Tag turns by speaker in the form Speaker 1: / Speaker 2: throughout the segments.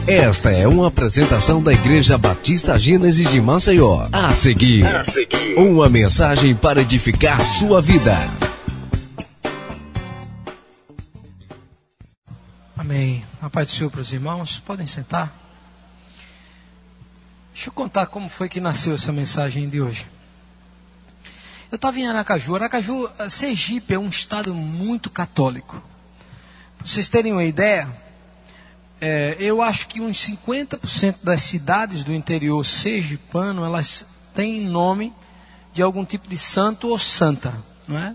Speaker 1: Esta é uma apresentação da Igreja Batista Gênesis de Maceió. A seguir, uma mensagem para edificar sua vida.
Speaker 2: Amém. A paz do Senhor para os irmãos. Podem sentar. Deixa eu contar como foi que nasceu essa mensagem de hoje. Eu estava em Aracaju. Sergipe é um estado muito católico. Para vocês terem uma ideia, eu acho que uns 50% das cidades do interior sergipano, elas têm nome de algum tipo de santo ou santa, não é?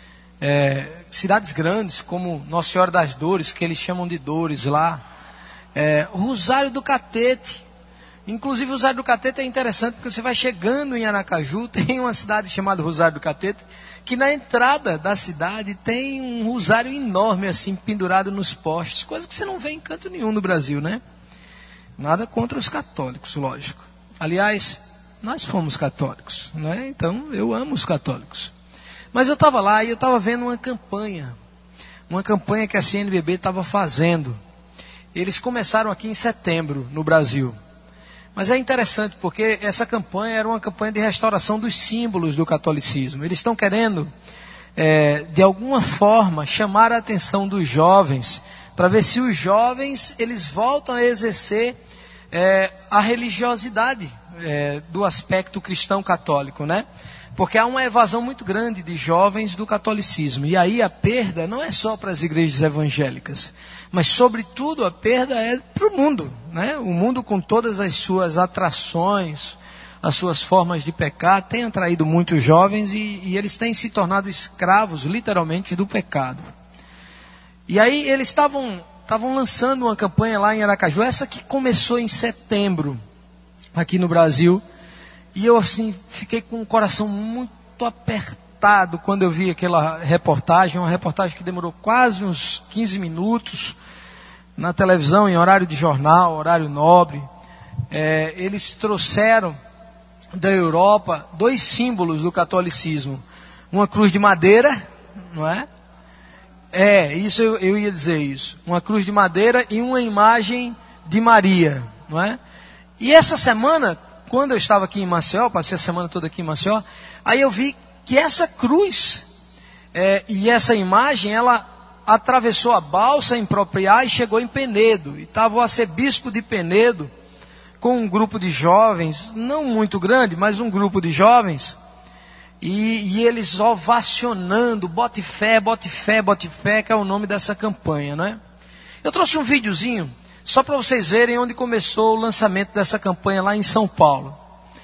Speaker 2: Cidades grandes como Nossa Senhora das Dores, que eles chamam de Dores lá, Rosário do Catete. Inclusive o Rosário do Catete é interessante porque você vai chegando em Aracaju, tem uma cidade chamada Rosário do Catete, que na entrada da cidade tem um rosário enorme assim, pendurado nos postes, coisa que você não vê em canto nenhum no Brasil, né? Nada contra os católicos, lógico. Aliás, nós fomos católicos, né? Então eu amo os católicos. Mas eu estava lá e eu estava vendo uma campanha que a CNBB estava fazendo. Eles começaram aqui em setembro no Brasil. Mas é interessante porque essa campanha era uma campanha de restauração dos símbolos do catolicismo. Eles estão querendo, de alguma forma, chamar a atenção dos jovens, para ver se os jovens eles voltam a exercer a religiosidade do aspecto cristão católico, né? Porque há uma evasão muito grande de jovens do catolicismo. E aí a perda não é só para as igrejas evangélicas, mas sobretudo a perda é para o mundo, né? O mundo com todas as suas atrações, as suas formas de pecar, tem atraído muitos jovens e eles têm se tornado escravos, literalmente, do pecado. E aí eles estavam lançando uma campanha lá em Aracaju, essa que começou em setembro, aqui no Brasil. E eu assim fiquei com o coração muito apertado quando eu vi aquela reportagem, uma reportagem que demorou quase uns 15 minutos, na televisão, em horário de jornal, horário nobre. Eles trouxeram da Europa 2 símbolos do catolicismo. Uma cruz de madeira, não é? Isso eu ia dizer isso. Uma cruz de madeira e uma imagem de Maria, não é? E essa semana, quando eu estava aqui em Maceió, passei a semana toda aqui em Maceió, aí eu vi que essa cruz e essa imagem, ela atravessou a balsa em Propriá e chegou em Penedo. E estava o arcebispo de Penedo com um grupo de jovens, não muito grande, mas um grupo de jovens, e eles ovacionando, bote fé, bote fé, bote fé, que é o nome dessa campanha, né? Eu trouxe um videozinho, só para vocês verem onde começou o lançamento dessa campanha lá em São Paulo.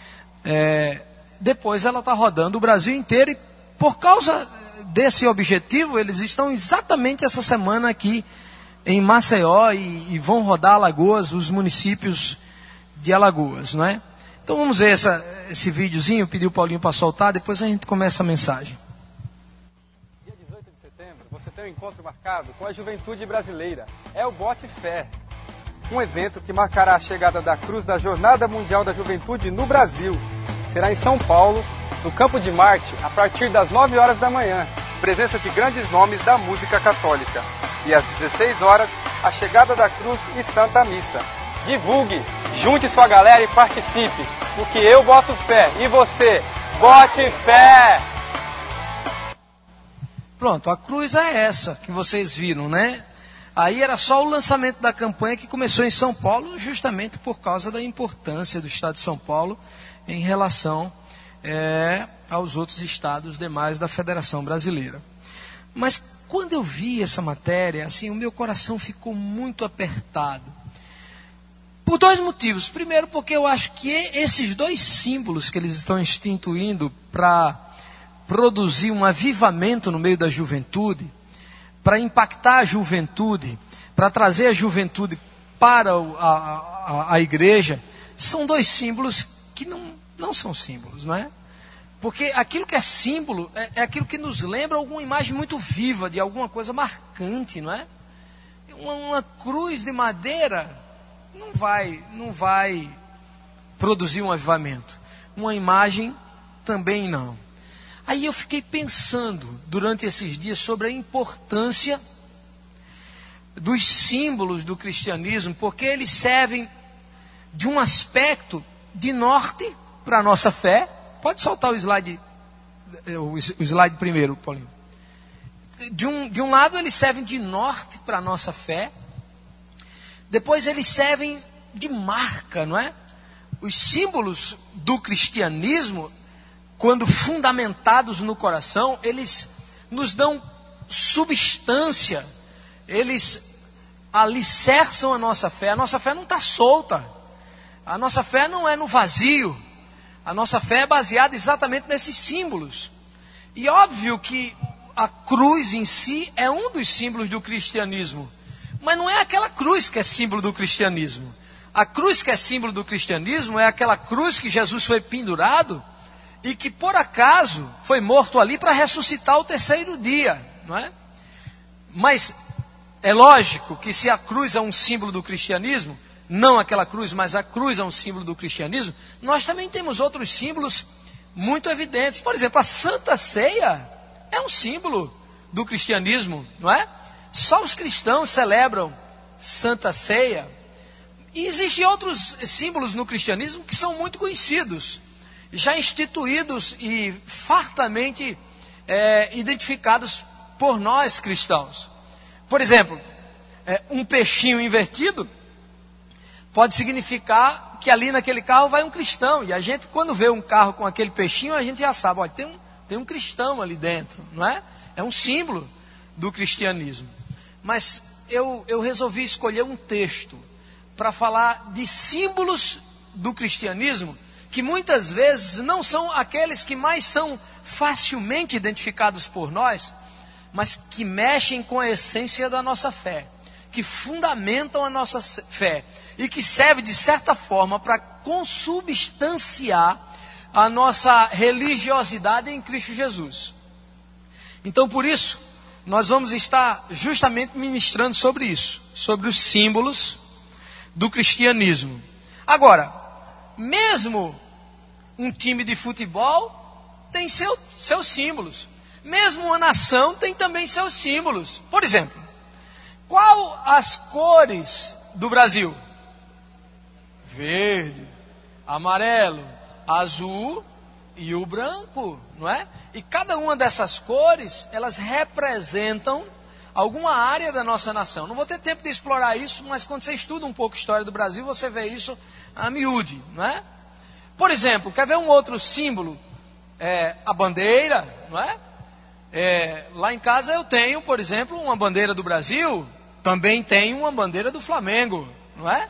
Speaker 2: Depois ela está rodando o Brasil inteiro e por causa desse objetivo, eles estão exatamente essa semana aqui em Maceió e vão rodar Alagoas, os municípios de Alagoas, não é? Então vamos ver esse videozinho, pedi o Paulinho para soltar, depois a gente começa a mensagem.
Speaker 3: Dia 18 de setembro, você tem um encontro marcado com a juventude brasileira. É o Bote Fé. Um evento que marcará a chegada da cruz da Jornada Mundial da Juventude no Brasil. Será em São Paulo, no Campo de Marte, a partir das 9 horas da manhã. Presença de grandes nomes da música católica. E às 16 horas, a chegada da cruz e Santa Missa. Divulgue, junte sua galera e participe, porque eu boto fé e você, bote fé!
Speaker 2: Pronto, a cruz é essa que vocês viram, né? Aí era só o lançamento da campanha que começou em São Paulo, justamente por causa da importância do estado de São Paulo em relação aos outros estados demais da Federação Brasileira. Mas quando eu vi essa matéria, assim, o meu coração ficou muito apertado. Por 2 motivos. Primeiro, porque eu acho que esses 2 símbolos que eles estão instituindo para produzir um avivamento no meio da juventude, para impactar a juventude, para trazer a juventude para a igreja, são 2 símbolos que não são símbolos, não é? Porque aquilo que é símbolo é aquilo que nos lembra alguma imagem muito viva de alguma coisa marcante, não é? Uma cruz de madeira não vai produzir um avivamento. Uma imagem também não. Aí eu fiquei pensando durante esses dias sobre a importância dos símbolos do cristianismo, porque eles servem de um aspecto de norte para a nossa fé. Pode soltar o slide primeiro, Paulinho. De um lado, eles servem de norte para a nossa fé. Depois, eles servem de marca, não é? Os símbolos do cristianismo, quando fundamentados no coração, eles nos dão substância, eles alicerçam a nossa fé. A nossa fé não está solta, a nossa fé não é no vazio, a nossa fé é baseada exatamente nesses símbolos. E óbvio que a cruz em si é um dos símbolos do cristianismo, mas não é aquela cruz que é símbolo do cristianismo. A cruz que é símbolo do cristianismo é aquela cruz que Jesus foi pendurado e que por acaso foi morto ali para ressuscitar ao terceiro dia, não é? Mas é lógico que se a cruz é um símbolo do cristianismo, não aquela cruz, mas a cruz é um símbolo do cristianismo, nós também temos outros símbolos muito evidentes. Por exemplo, a Santa Ceia é um símbolo do cristianismo, não é? Só os cristãos celebram Santa Ceia. E existem outros símbolos no cristianismo que são muito conhecidos, já instituídos e fartamente identificados por nós cristãos. Por exemplo, um peixinho invertido pode significar que ali naquele carro vai um cristão. E a gente, quando vê um carro com aquele peixinho, a gente já sabe, olha, tem um cristão ali dentro, não é? É um símbolo do cristianismo. Mas eu resolvi escolher um texto para falar de símbolos do cristianismo, que muitas vezes não são aqueles que mais são facilmente identificados por nós, mas que mexem com a essência da nossa fé, que fundamentam a nossa fé e que servem de certa forma para consubstanciar a nossa religiosidade em Cristo Jesus. Então, por isso, nós vamos estar justamente ministrando sobre isso, sobre os símbolos do cristianismo. Agora, mesmo um time de futebol tem seus símbolos. Mesmo uma nação tem também seus símbolos. Por exemplo, qual as cores do Brasil? Verde, amarelo, azul e o branco, não é? E cada uma dessas cores, elas representam alguma área da nossa nação. Não vou ter tempo de explorar isso, mas quando você estuda um pouco a história do Brasil, você vê isso a miúde, não é? Por exemplo, quer ver um outro símbolo? A bandeira, não é? Lá em casa eu tenho, por exemplo, uma bandeira do Brasil, também tenho uma bandeira do Flamengo, não é?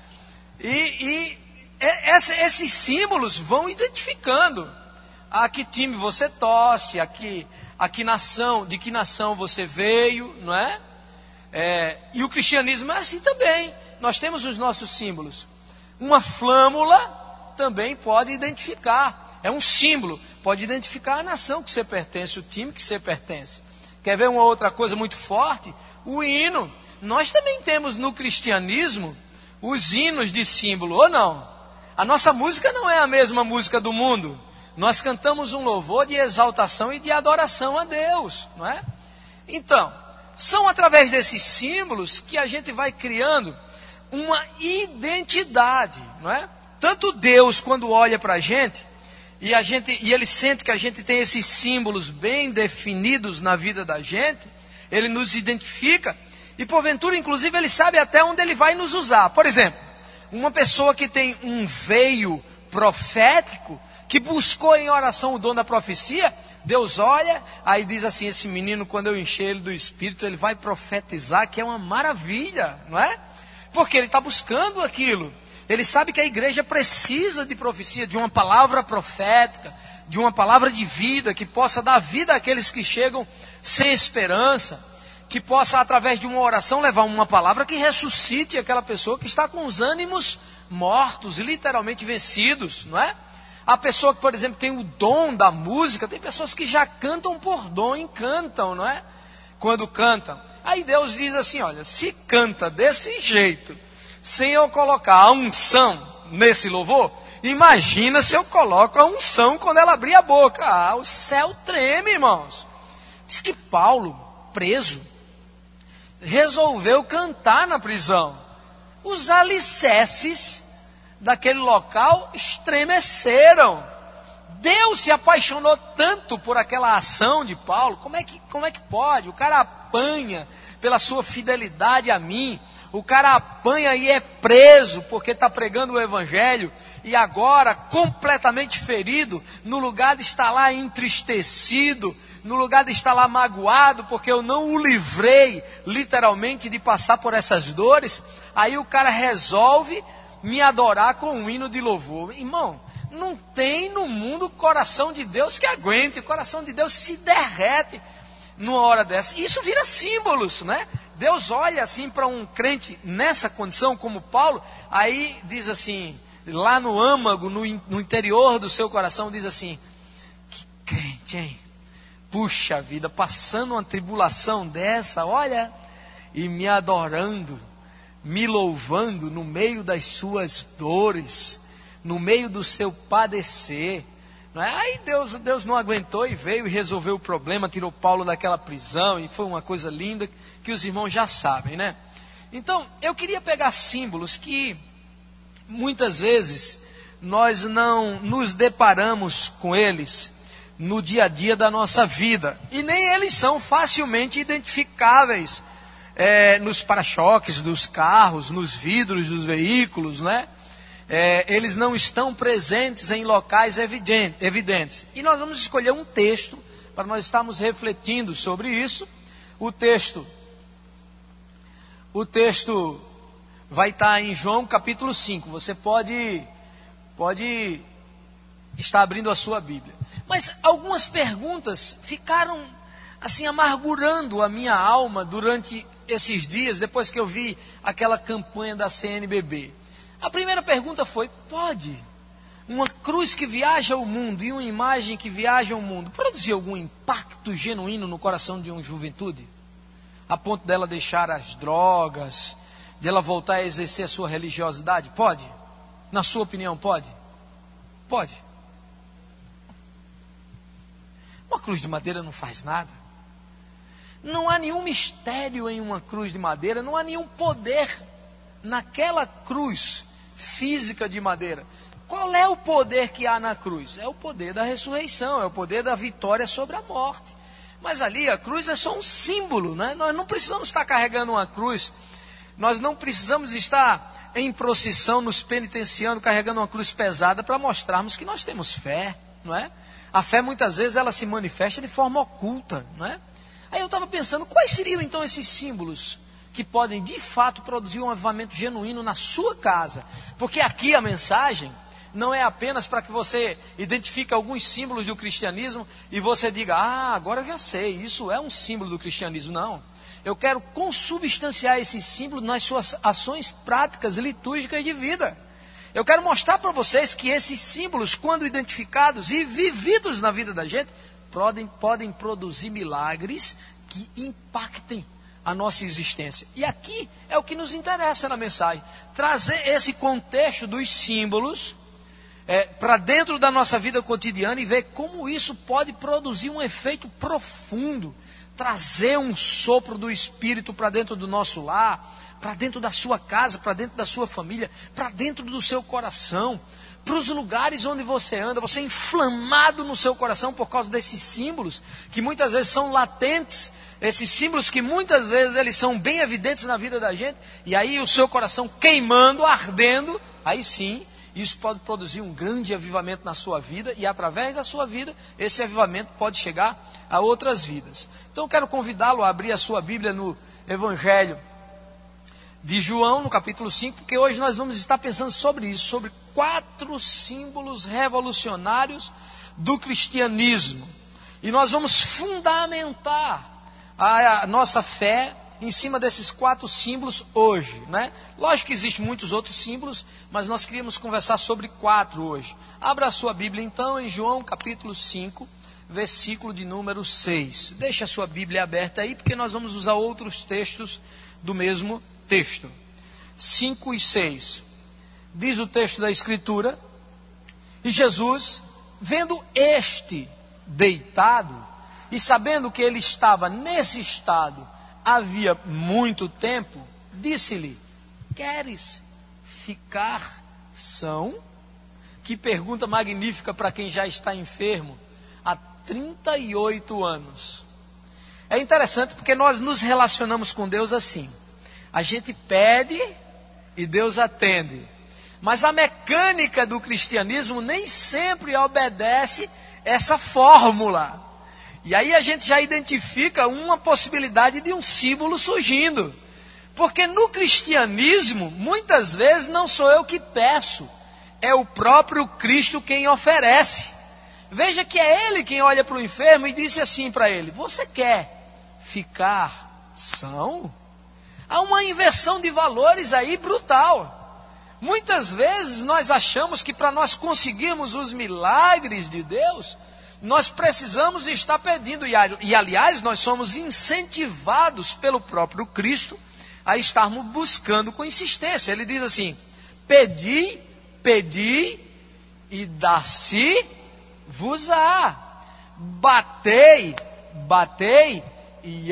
Speaker 2: Esses símbolos vão identificando a que time você torce, de que nação você veio, não é? E o cristianismo é assim também. Nós temos os nossos símbolos. Uma flâmula também pode identificar, é um símbolo, pode identificar a nação que você pertence, o time que você pertence. Quer ver uma outra coisa muito forte? O hino. Nós também temos no cristianismo os hinos de símbolo, ou não? A nossa música não é a mesma música do mundo. Nós cantamos um louvor de exaltação e de adoração a Deus, não é? Então, são através desses símbolos que a gente vai criando uma identidade, não é? Tanto Deus, quando olha para a gente, e ele sente que a gente tem esses símbolos bem definidos na vida da gente, ele nos identifica, e porventura, inclusive, ele sabe até onde ele vai nos usar. Por exemplo, uma pessoa que tem um veio profético, que buscou em oração o dom da profecia, Deus olha, aí diz assim, esse menino, quando eu encher ele do Espírito, ele vai profetizar, que é uma maravilha, não é? Porque ele está buscando aquilo. Ele sabe que a igreja precisa de profecia, de uma palavra profética, de uma palavra de vida, que possa dar vida àqueles que chegam sem esperança, que possa, através de uma oração, levar uma palavra que ressuscite aquela pessoa que está com os ânimos mortos, literalmente vencidos, não é? A pessoa que, por exemplo, tem o dom da música, tem pessoas que já cantam por dom, encantam, não é? Quando cantam. Aí Deus diz assim, olha, se canta desse jeito, sem eu colocar a unção nesse louvor, imagina se eu coloco a unção quando ela abrir a boca. Ah, o céu treme, irmãos. Diz que Paulo, preso, resolveu cantar na prisão. Os alicerces daquele local estremeceram. Deus se apaixonou tanto por aquela ação de Paulo. Como é que pode? O cara apanha pela sua fidelidade a mim. O cara apanha e é preso porque está pregando o evangelho. E agora, completamente ferido, no lugar de estar lá entristecido, no lugar de estar lá magoado, porque eu não o livrei, literalmente, de passar por essas dores, aí o cara resolve me adorar com um hino de louvor. Irmão, não tem no mundo o coração de Deus que aguente, o coração de Deus se derrete numa hora dessa. Isso vira símbolos, né? Deus olha assim para um crente nessa condição, como Paulo, aí diz assim, lá no âmago, no interior do seu coração, diz assim: que crente, hein? Puxa vida, passando uma tribulação dessa, olha, e me adorando, me louvando no meio das suas dores, no meio do seu padecer. Não é? Aí Deus não aguentou e veio e resolveu o problema, tirou Paulo daquela prisão, e foi uma coisa linda que os irmãos já sabem, né? Então, eu queria pegar símbolos que muitas vezes nós não nos deparamos com eles no dia a dia da nossa vida, e nem eles são facilmente identificáveis nos para-choques dos carros, nos vidros dos veículos, né? Eles não estão presentes em locais evidentes. E nós vamos escolher um texto para nós estarmos refletindo sobre isso. O texto vai estar em João capítulo 5. Você pode estar abrindo a sua Bíblia. Mas algumas perguntas ficaram assim amargurando a minha alma durante esses dias, depois que eu vi aquela campanha da CNBB. A primeira pergunta foi: pode uma cruz que viaja o mundo e uma imagem que viaja o mundo produzir algum impacto genuíno no coração de uma juventude? A ponto dela deixar as drogas, de ela voltar a exercer a sua religiosidade? Pode? Na sua opinião, pode? Pode. Uma cruz de madeira não faz nada. Não há nenhum mistério em uma cruz de madeira, não há nenhum poder naquela cruz física de madeira. Qual é o poder que há na cruz? É o poder da ressurreição, é o poder da vitória sobre a morte. Mas ali a cruz é só um símbolo, né? Nós não precisamos estar carregando uma cruz, nós não precisamos estar em procissão, nos penitenciando, carregando uma cruz pesada para mostrarmos que nós temos fé, não é? A fé muitas vezes ela se manifesta de forma oculta, não é? Aí eu estava pensando, quais seriam então esses símbolos que podem de fato produzir um avivamento genuíno na sua casa? Porque aqui a mensagem não é apenas para que você identifique alguns símbolos do cristianismo e você diga: ah, agora eu já sei, isso é um símbolo do cristianismo. Não, eu quero consubstanciar esse símbolo nas suas ações práticas litúrgicas de vida. Eu quero mostrar para vocês que esses símbolos, quando identificados e vividos na vida da gente, podem produzir milagres que impactem a nossa existência. E aqui é o que nos interessa na mensagem, trazer esse contexto dos símbolos para dentro da nossa vida cotidiana e ver como isso pode produzir um efeito profundo, trazer um sopro do Espírito para dentro do nosso lar, para dentro da sua casa, para dentro da sua família, para dentro do seu coração, para os lugares onde você anda, você é inflamado no seu coração por causa desses símbolos, que muitas vezes são latentes, esses símbolos que muitas vezes eles são bem evidentes na vida da gente, e aí o seu coração queimando, ardendo, aí sim, isso pode produzir um grande avivamento na sua vida, e através da sua vida, esse avivamento pode chegar a outras vidas. Então eu quero convidá-lo a abrir a sua Bíblia no Evangelho de João, no capítulo 5, porque hoje nós vamos estar pensando sobre isso, sobre 4 símbolos revolucionários do cristianismo. E nós vamos fundamentar a nossa fé em cima desses 4 símbolos hoje, né? Lógico que existem muitos outros símbolos, mas nós queríamos conversar sobre 4 hoje. Abra a sua Bíblia então em João capítulo 5, versículo de número 6. Deixa a sua Bíblia aberta aí, porque nós vamos usar outros textos do mesmo texto. 5 e 6. Diz o texto da Escritura: e Jesus, vendo este deitado, e sabendo que ele estava nesse estado havia muito tempo, disse-lhe: queres ficar são? Que pergunta magnífica para quem já está enfermo há 38 anos. É interessante porque nós nos relacionamos com Deus assim. A gente pede e Deus atende. Mas a mecânica do cristianismo nem sempre obedece essa fórmula. E aí a gente já identifica uma possibilidade de um símbolo surgindo. Porque no cristianismo, muitas vezes não sou eu que peço, é o próprio Cristo quem oferece. Veja que é Ele quem olha para o enfermo e disse assim para ele: você quer ficar são? Há uma inversão de valores aí brutal. Muitas vezes nós achamos que para nós conseguirmos os milagres de Deus, nós precisamos estar pedindo, e aliás nós somos incentivados pelo próprio Cristo a estarmos buscando com insistência. Ele diz assim: pedi, pedi e dar-se-vos-á. Batei, batei e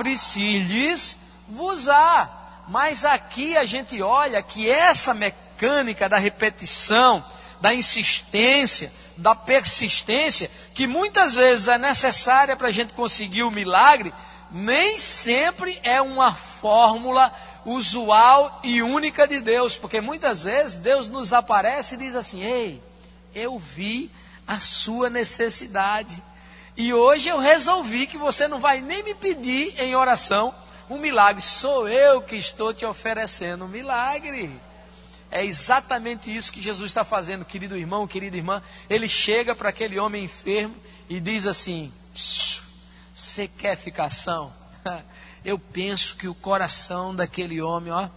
Speaker 2: abre-se-lhes-vos-á. Mas aqui a gente olha que essa mecânica da repetição, da insistência, da persistência, que muitas vezes é necessária para a gente conseguir o milagre, nem sempre é uma fórmula usual e única de Deus. Porque muitas vezes Deus nos aparece e diz assim: ei, eu vi a sua necessidade, e hoje eu resolvi que você não vai nem me pedir em oração um milagre, sou eu que estou te oferecendo um milagre. É exatamente isso que Jesus está fazendo, querido irmão, querida irmã. Ele chega para aquele homem enfermo e diz assim: você quer ficar são? Eu penso que o coração daquele homem, ó,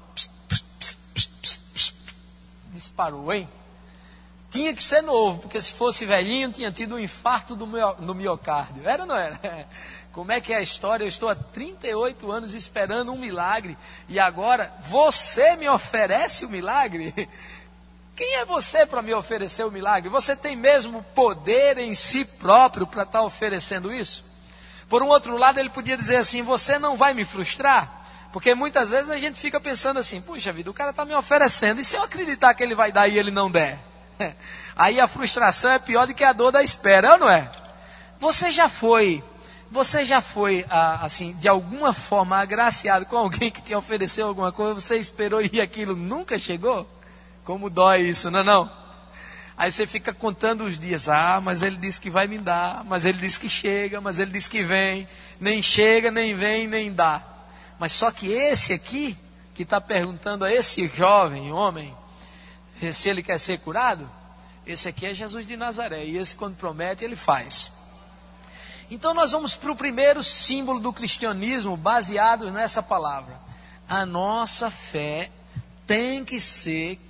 Speaker 2: disparou, hein? Tinha que ser novo, porque se fosse velhinho, tinha tido um infarto no miocárdio. Era ou não era? Como é que é a história? Eu estou há 38 anos esperando um milagre, e agora você me oferece o milagre? Quem é você para me oferecer o milagre? Você tem mesmo poder em si próprio para estar oferecendo isso? Por um outro lado, ele podia dizer assim: você não vai me frustrar? Porque muitas vezes a gente fica pensando assim: puxa vida, o cara está me oferecendo, e se eu acreditar que ele vai dar e ele não der? Aí a frustração é pior do que a dor da espera, é ou não é? Você já foi assim, de alguma forma agraciado com alguém que te ofereceu alguma coisa, você esperou e aquilo nunca chegou? Como dói isso, não é não? Aí você fica contando os dias: ah, mas ele disse que vai me dar, mas ele disse que chega, mas ele disse que vem, nem chega, nem vem, nem dá. Mas só que esse aqui, que está perguntando a esse jovem homem se ele quer ser curado, esse aqui é Jesus de Nazaré, e esse quando promete, ele faz. Então nós vamos para o primeiro símbolo do cristianismo baseado nessa palavra. A nossa fé tem que ser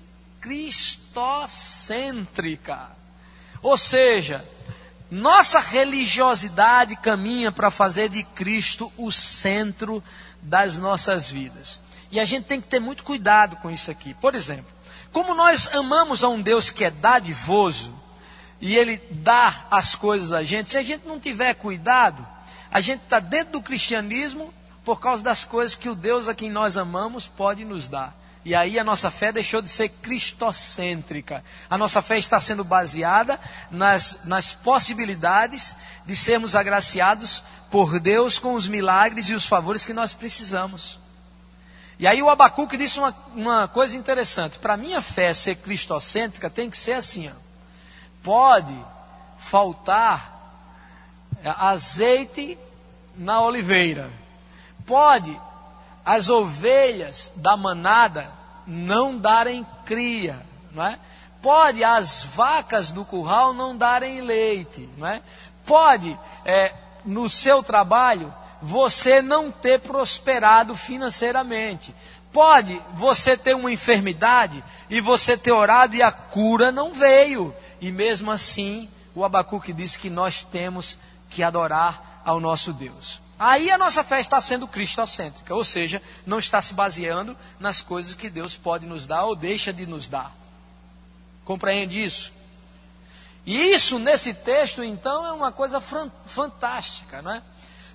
Speaker 2: cristocêntrica. Ou seja, nossa religiosidade caminha para fazer de Cristo o centro das nossas vidas. E a gente tem que ter muito cuidado com isso aqui. Por exemplo, como nós amamos a um Deus que é dadivoso, e Ele dá as coisas a gente, se a gente não tiver cuidado, a gente está dentro do cristianismo por causa das coisas que o Deus a quem nós amamos pode nos dar. E aí a nossa fé deixou de ser cristocêntrica. A nossa fé está sendo baseada nas possibilidades de sermos agraciados por Deus com os milagres e os favores que nós precisamos. E aí o Abacuque disse uma coisa interessante: para minha fé ser cristocêntrica tem que ser assim, ó. Pode faltar azeite na oliveira, pode as ovelhas da manada não darem cria, não é? Pode as vacas do curral não darem leite, não é? Pode no seu trabalho você não ter prosperado financeiramente. Pode você ter uma enfermidade e você ter orado e a cura não veio. E mesmo assim, o Abacuque disse que nós temos que adorar ao nosso Deus. Aí a nossa fé está sendo cristocêntrica, ou seja, não está se baseando nas coisas que Deus pode nos dar ou deixa de nos dar. Compreende isso? E isso nesse texto então é uma coisa fantástica, não é?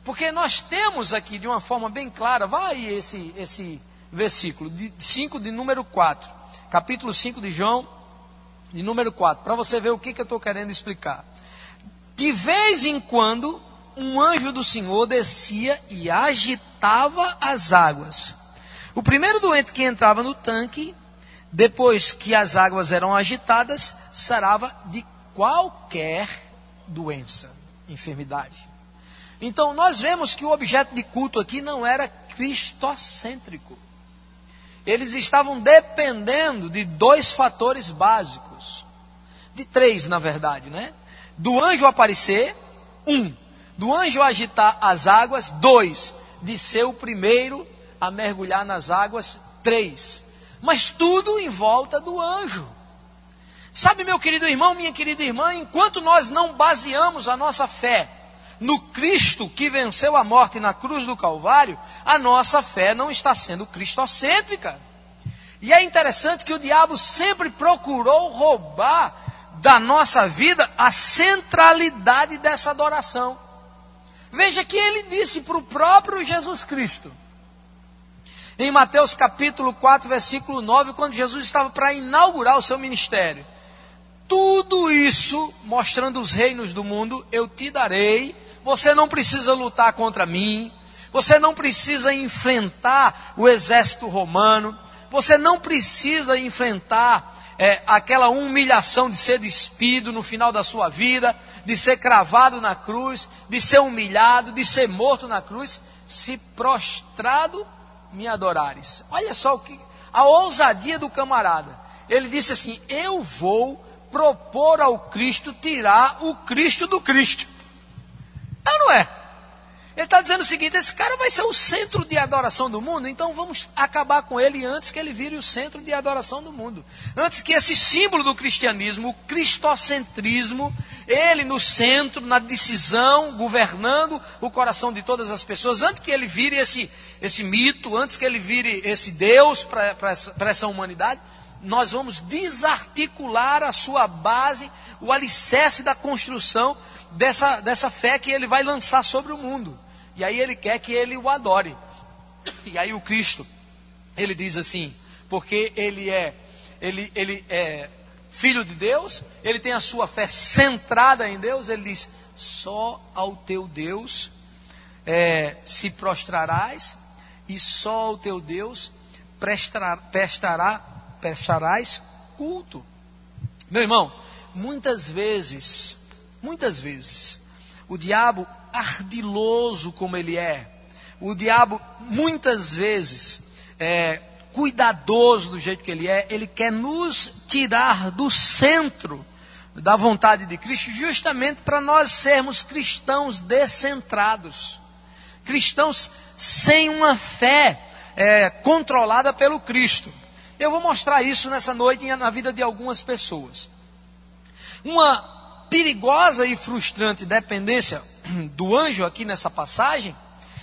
Speaker 2: Porque nós temos aqui de uma forma bem clara, vai aí esse versículo, 5 de número 4, capítulo 5 de João, de número 4, para você ver o que eu estou querendo explicar. De vez em quando, um anjo do Senhor descia e agitava as águas. O primeiro doente que entrava no tanque, depois que as águas eram agitadas, sarava de qualquer doença, enfermidade. Então nós vemos que o objeto de culto aqui não era cristocêntrico. Eles estavam dependendo de 2 fatores básicos. De 3, na verdade, né? Do anjo aparecer, 1. Do anjo agitar as águas, 2. De ser o primeiro a mergulhar nas águas, 3. Mas tudo em volta do anjo. Sabe, meu querido irmão, minha querida irmã, enquanto nós não baseamos a nossa fé no Cristo que venceu a morte na cruz do Calvário, a nossa fé não está sendo cristocêntrica. E é interessante que o diabo sempre procurou roubar da nossa vida a centralidade dessa adoração. Veja que ele disse para o próprio Jesus Cristo, em Mateus capítulo 4, versículo 9, quando Jesus estava para inaugurar o seu ministério: tudo isso, mostrando os reinos do mundo, eu te darei. Você não precisa lutar contra mim. Você não precisa enfrentar o exército romano. Você não precisa enfrentar aquela humilhação de ser despido no final da sua vida, de ser cravado na cruz, de ser humilhado, de ser morto na cruz. Se prostrado me adorares. Olha só a ousadia do camarada. Ele disse assim: eu vou propor ao Cristo tirar o Cristo do Cristo. Não é? Ele está dizendo o seguinte: esse cara vai ser o centro de adoração do mundo, então vamos acabar com ele antes que ele vire o centro de adoração do mundo. Antes que esse símbolo do cristianismo, o cristocentrismo, ele no centro, na decisão, governando o coração de todas as pessoas, antes que ele vire esse mito, antes que ele vire esse Deus para essa humanidade, nós vamos desarticular a sua base, o alicerce da construção dessa fé que ele vai lançar sobre o mundo. E aí ele quer que ele o adore. E aí o Cristo, ele diz assim, porque ele é filho de Deus, ele tem a sua fé centrada em Deus, ele diz: só ao teu Deus se prostrarás, e só ao teu Deus prestarás culto. Meu irmão, muitas vezes, o diabo, ardiloso como ele é, o diabo muitas vezes, cuidadoso do jeito que ele é, ele quer nos tirar do centro da vontade de Cristo, justamente para nós sermos cristãos descentrados, cristãos sem uma fé controlada pelo Cristo. Eu vou mostrar isso nessa noite na vida de algumas pessoas. Uma perigosa e frustrante dependência do anjo aqui nessa passagem,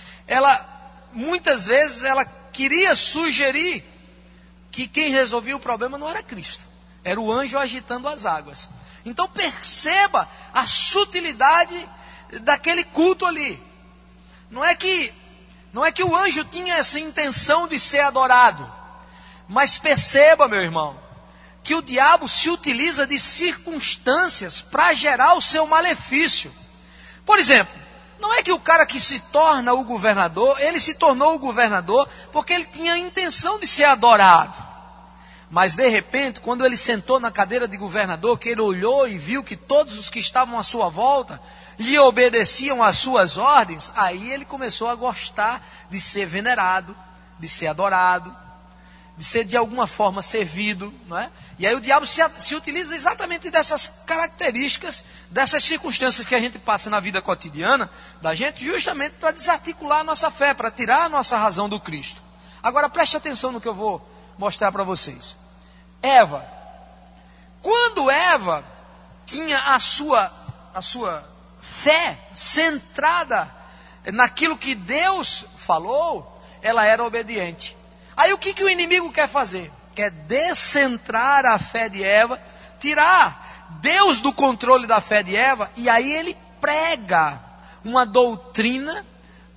Speaker 2: muitas vezes ela queria sugerir que quem resolvia o problema não era Cristo, era o anjo agitando as águas. Então perceba a sutilidade daquele culto ali. Não é que o anjo tinha essa intenção de ser adorado, mas perceba, meu irmão, que o diabo se utiliza de circunstâncias para gerar o seu malefício. Por exemplo, não é que o cara que se torna o governador, ele se tornou o governador porque ele tinha a intenção de ser adorado. Mas de repente, quando ele sentou na cadeira de governador, que ele olhou e viu que todos os que estavam à sua volta lhe obedeciam às suas ordens, aí ele começou a gostar de ser venerado, de ser adorado, de ser de alguma forma servido, não é? E aí o diabo se utiliza exatamente dessas características, dessas circunstâncias que a gente passa na vida cotidiana da gente, justamente para desarticular a nossa fé, para tirar a nossa razão do Cristo. Agora preste atenção no que eu vou mostrar para vocês. Eva, quando Eva tinha a sua fé centrada naquilo que Deus falou, ela era obediente. Aí o que o inimigo quer fazer? Quer descentrar a fé de Eva, tirar Deus do controle da fé de Eva, e aí ele prega uma doutrina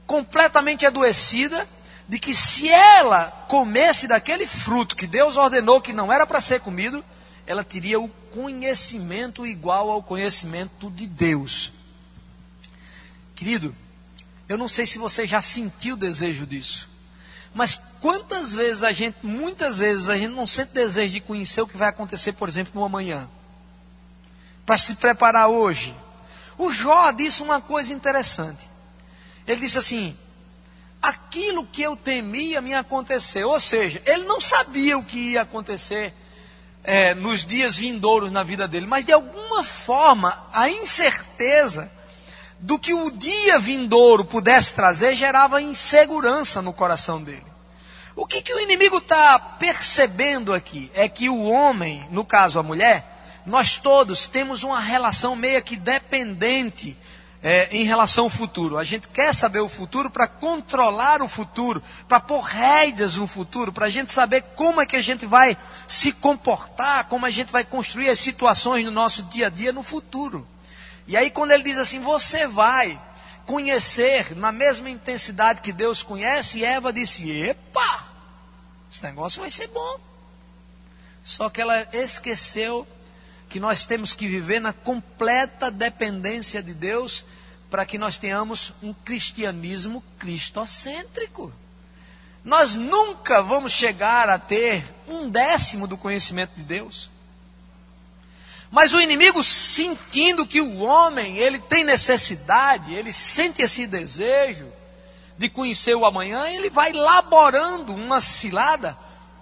Speaker 2: completamente adoecida, de que se ela comesse daquele fruto que Deus ordenou que não era para ser comido, ela teria o conhecimento igual ao conhecimento de Deus. Querido, eu não sei se você já sentiu o desejo disso, mas muitas vezes a gente não sente desejo de conhecer o que vai acontecer, por exemplo, no amanhã, para se preparar hoje. O Jó disse uma coisa interessante. Ele disse assim: aquilo que eu temia me aconteceu. Ou seja, ele não sabia o que ia acontecer nos dias vindouros na vida dele, mas de alguma forma a incerteza do que o dia vindouro pudesse trazer gerava insegurança no coração dele. O que o inimigo está percebendo aqui é que o homem, no caso a mulher, nós todos temos uma relação meio que dependente em relação ao futuro. A gente quer saber o futuro para controlar o futuro, para pôr rédeas no futuro, para a gente saber como é que a gente vai se comportar, como a gente vai construir as situações no nosso dia a dia no futuro. E aí quando ele diz assim, você vai conhecer na mesma intensidade que Deus conhece, e Eva disse, epa, esse negócio vai ser bom. Só que ela esqueceu que nós temos que viver na completa dependência de Deus para que nós tenhamos um cristianismo cristocêntrico. Nós nunca vamos chegar a ter 1/10 do conhecimento de Deus. Mas o inimigo, sentindo que o homem, ele tem necessidade, ele sente esse desejo de conhecer o amanhã, ele vai elaborando uma cilada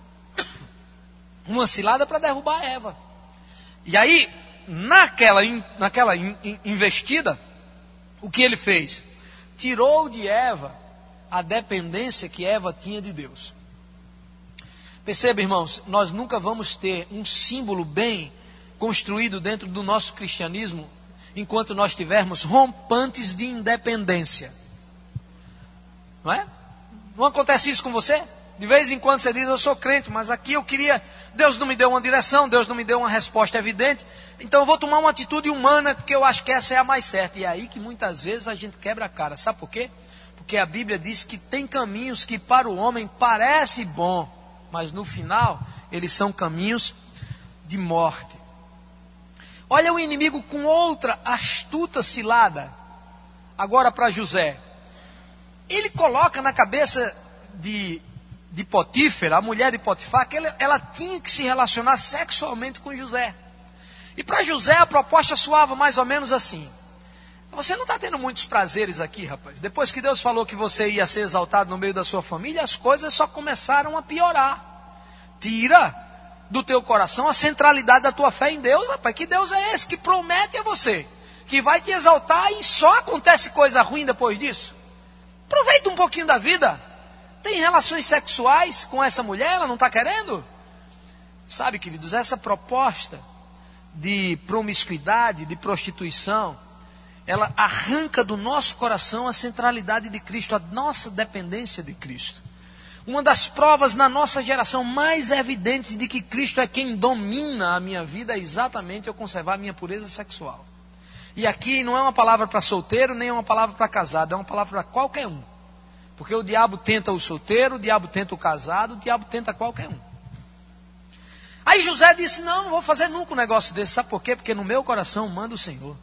Speaker 2: para derrubar Eva. E aí, naquela investida, o que ele fez? Tirou de Eva a dependência que Eva tinha de Deus. Perceba, irmãos, nós nunca vamos ter um símbolo bem construído dentro do nosso cristianismo enquanto nós tivermos rompantes de independência. Não é? Não acontece isso com você? De vez em quando você diz, eu sou crente, mas aqui eu queria, Deus não me deu uma direção, Deus não me deu uma resposta evidente, então eu vou tomar uma atitude humana, porque eu acho que essa é a mais certa. E é aí que muitas vezes a gente quebra a cara. Sabe por quê? Porque a Bíblia diz que tem caminhos que para o homem parece bom, mas no final eles são caminhos de morte. Olha o inimigo com outra astuta cilada, agora para José. Ele coloca na cabeça de Potífera, a mulher de Potifar, que ela tinha que se relacionar sexualmente com José. E para José a proposta soava mais ou menos assim: você não está tendo muitos prazeres aqui, rapaz. Depois que Deus falou que você ia ser exaltado no meio da sua família, as coisas só começaram a piorar. Tira do teu coração a centralidade da tua fé em Deus, rapaz. Que Deus é esse que promete a você que vai te exaltar e só acontece coisa ruim depois disso? Aproveita um pouquinho da vida. Tem relações sexuais com essa mulher, ela não está querendo? Sabe, queridos, essa proposta de promiscuidade, de prostituição, ela arranca do nosso coração a centralidade de Cristo, a nossa dependência de Cristo. Uma das provas na nossa geração mais evidentes de que Cristo é quem domina a minha vida é exatamente eu conservar a minha pureza sexual. E aqui não é uma palavra para solteiro, nem é uma palavra para casado, é uma palavra para qualquer um. Porque o diabo tenta o solteiro, o diabo tenta o casado, o diabo tenta qualquer um. Aí José disse, não vou fazer nunca um negócio desse. Sabe por quê? Porque no meu coração manda o Senhor.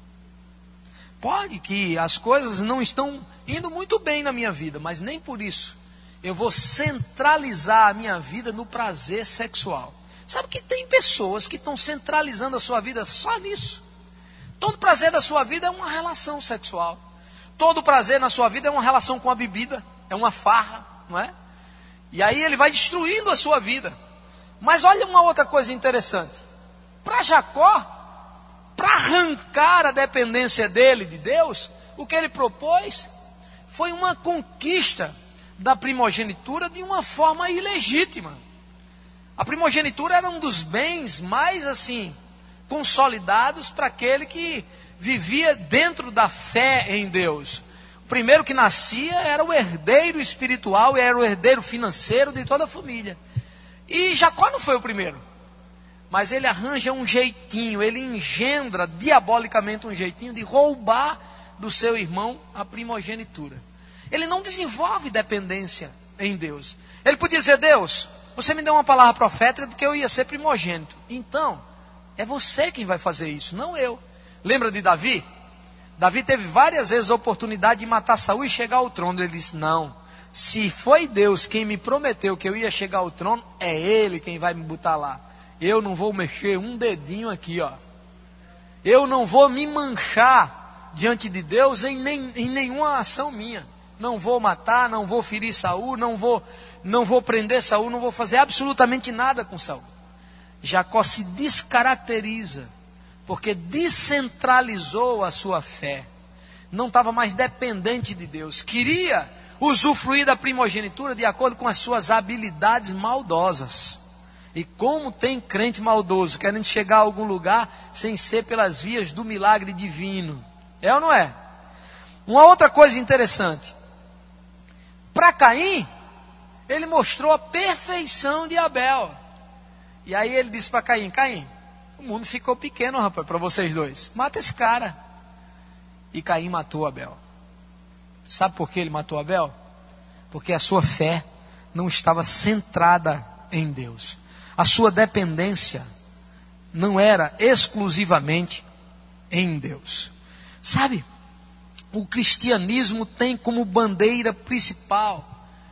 Speaker 2: Pode que as coisas não estão indo muito bem na minha vida, mas nem por isso eu vou centralizar a minha vida no prazer sexual. Sabe que tem pessoas que estão centralizando a sua vida só nisso. Todo prazer da sua vida é uma relação sexual. Todo prazer na sua vida é uma relação com a bebida, é uma farra, não é? E aí ele vai destruindo a sua vida. Mas olha uma outra coisa interessante. Para Jacó, para arrancar a dependência dele de Deus, o que ele propôs foi uma conquista da primogenitura de uma forma ilegítima. A primogenitura era um dos bens mais assim consolidados para aquele que vivia dentro da fé em Deus. O primeiro que nascia era o herdeiro espiritual e era o herdeiro financeiro de toda a família. E Jacó não foi o primeiro, mas ele arranja um jeitinho, ele engendra diabolicamente um jeitinho de roubar do seu irmão a primogenitura. ele não desenvolve dependência em Deus. Ele podia dizer: Deus, você me deu uma palavra profética de que eu ia ser primogênito. Então, é você quem vai fazer isso, não eu. Lembra de Davi? Davi teve várias vezes a oportunidade de matar Saul e chegar ao trono. Ele disse: não, se foi Deus quem me prometeu que eu ia chegar ao trono, é Ele quem vai me botar lá. Eu não vou mexer um dedinho aqui, ó. Eu não vou me manchar diante de Deus em nenhuma ação minha. Não vou matar, não vou ferir Saul, não vou prender Saul, não vou fazer absolutamente nada com Saul. Jacó se descaracteriza porque descentralizou a sua fé. Não estava mais dependente de Deus. Queria usufruir da primogenitura de acordo com as suas habilidades maldosas. E como tem crente maldoso querendo chegar a algum lugar sem ser pelas vias do milagre divino. É ou não é? Uma outra coisa interessante. Para Caim, ele mostrou a perfeição de Abel. E aí ele disse para Caim: Caim, o mundo ficou pequeno, rapaz, para vocês dois. Mata esse cara. E Caim matou Abel. Sabe por que ele matou Abel? Porque a sua fé não estava centrada em Deus. A sua dependência não era exclusivamente em Deus. Sabe, o cristianismo tem como bandeira principal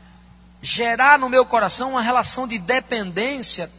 Speaker 2: gerar no meu coração uma relação de dependência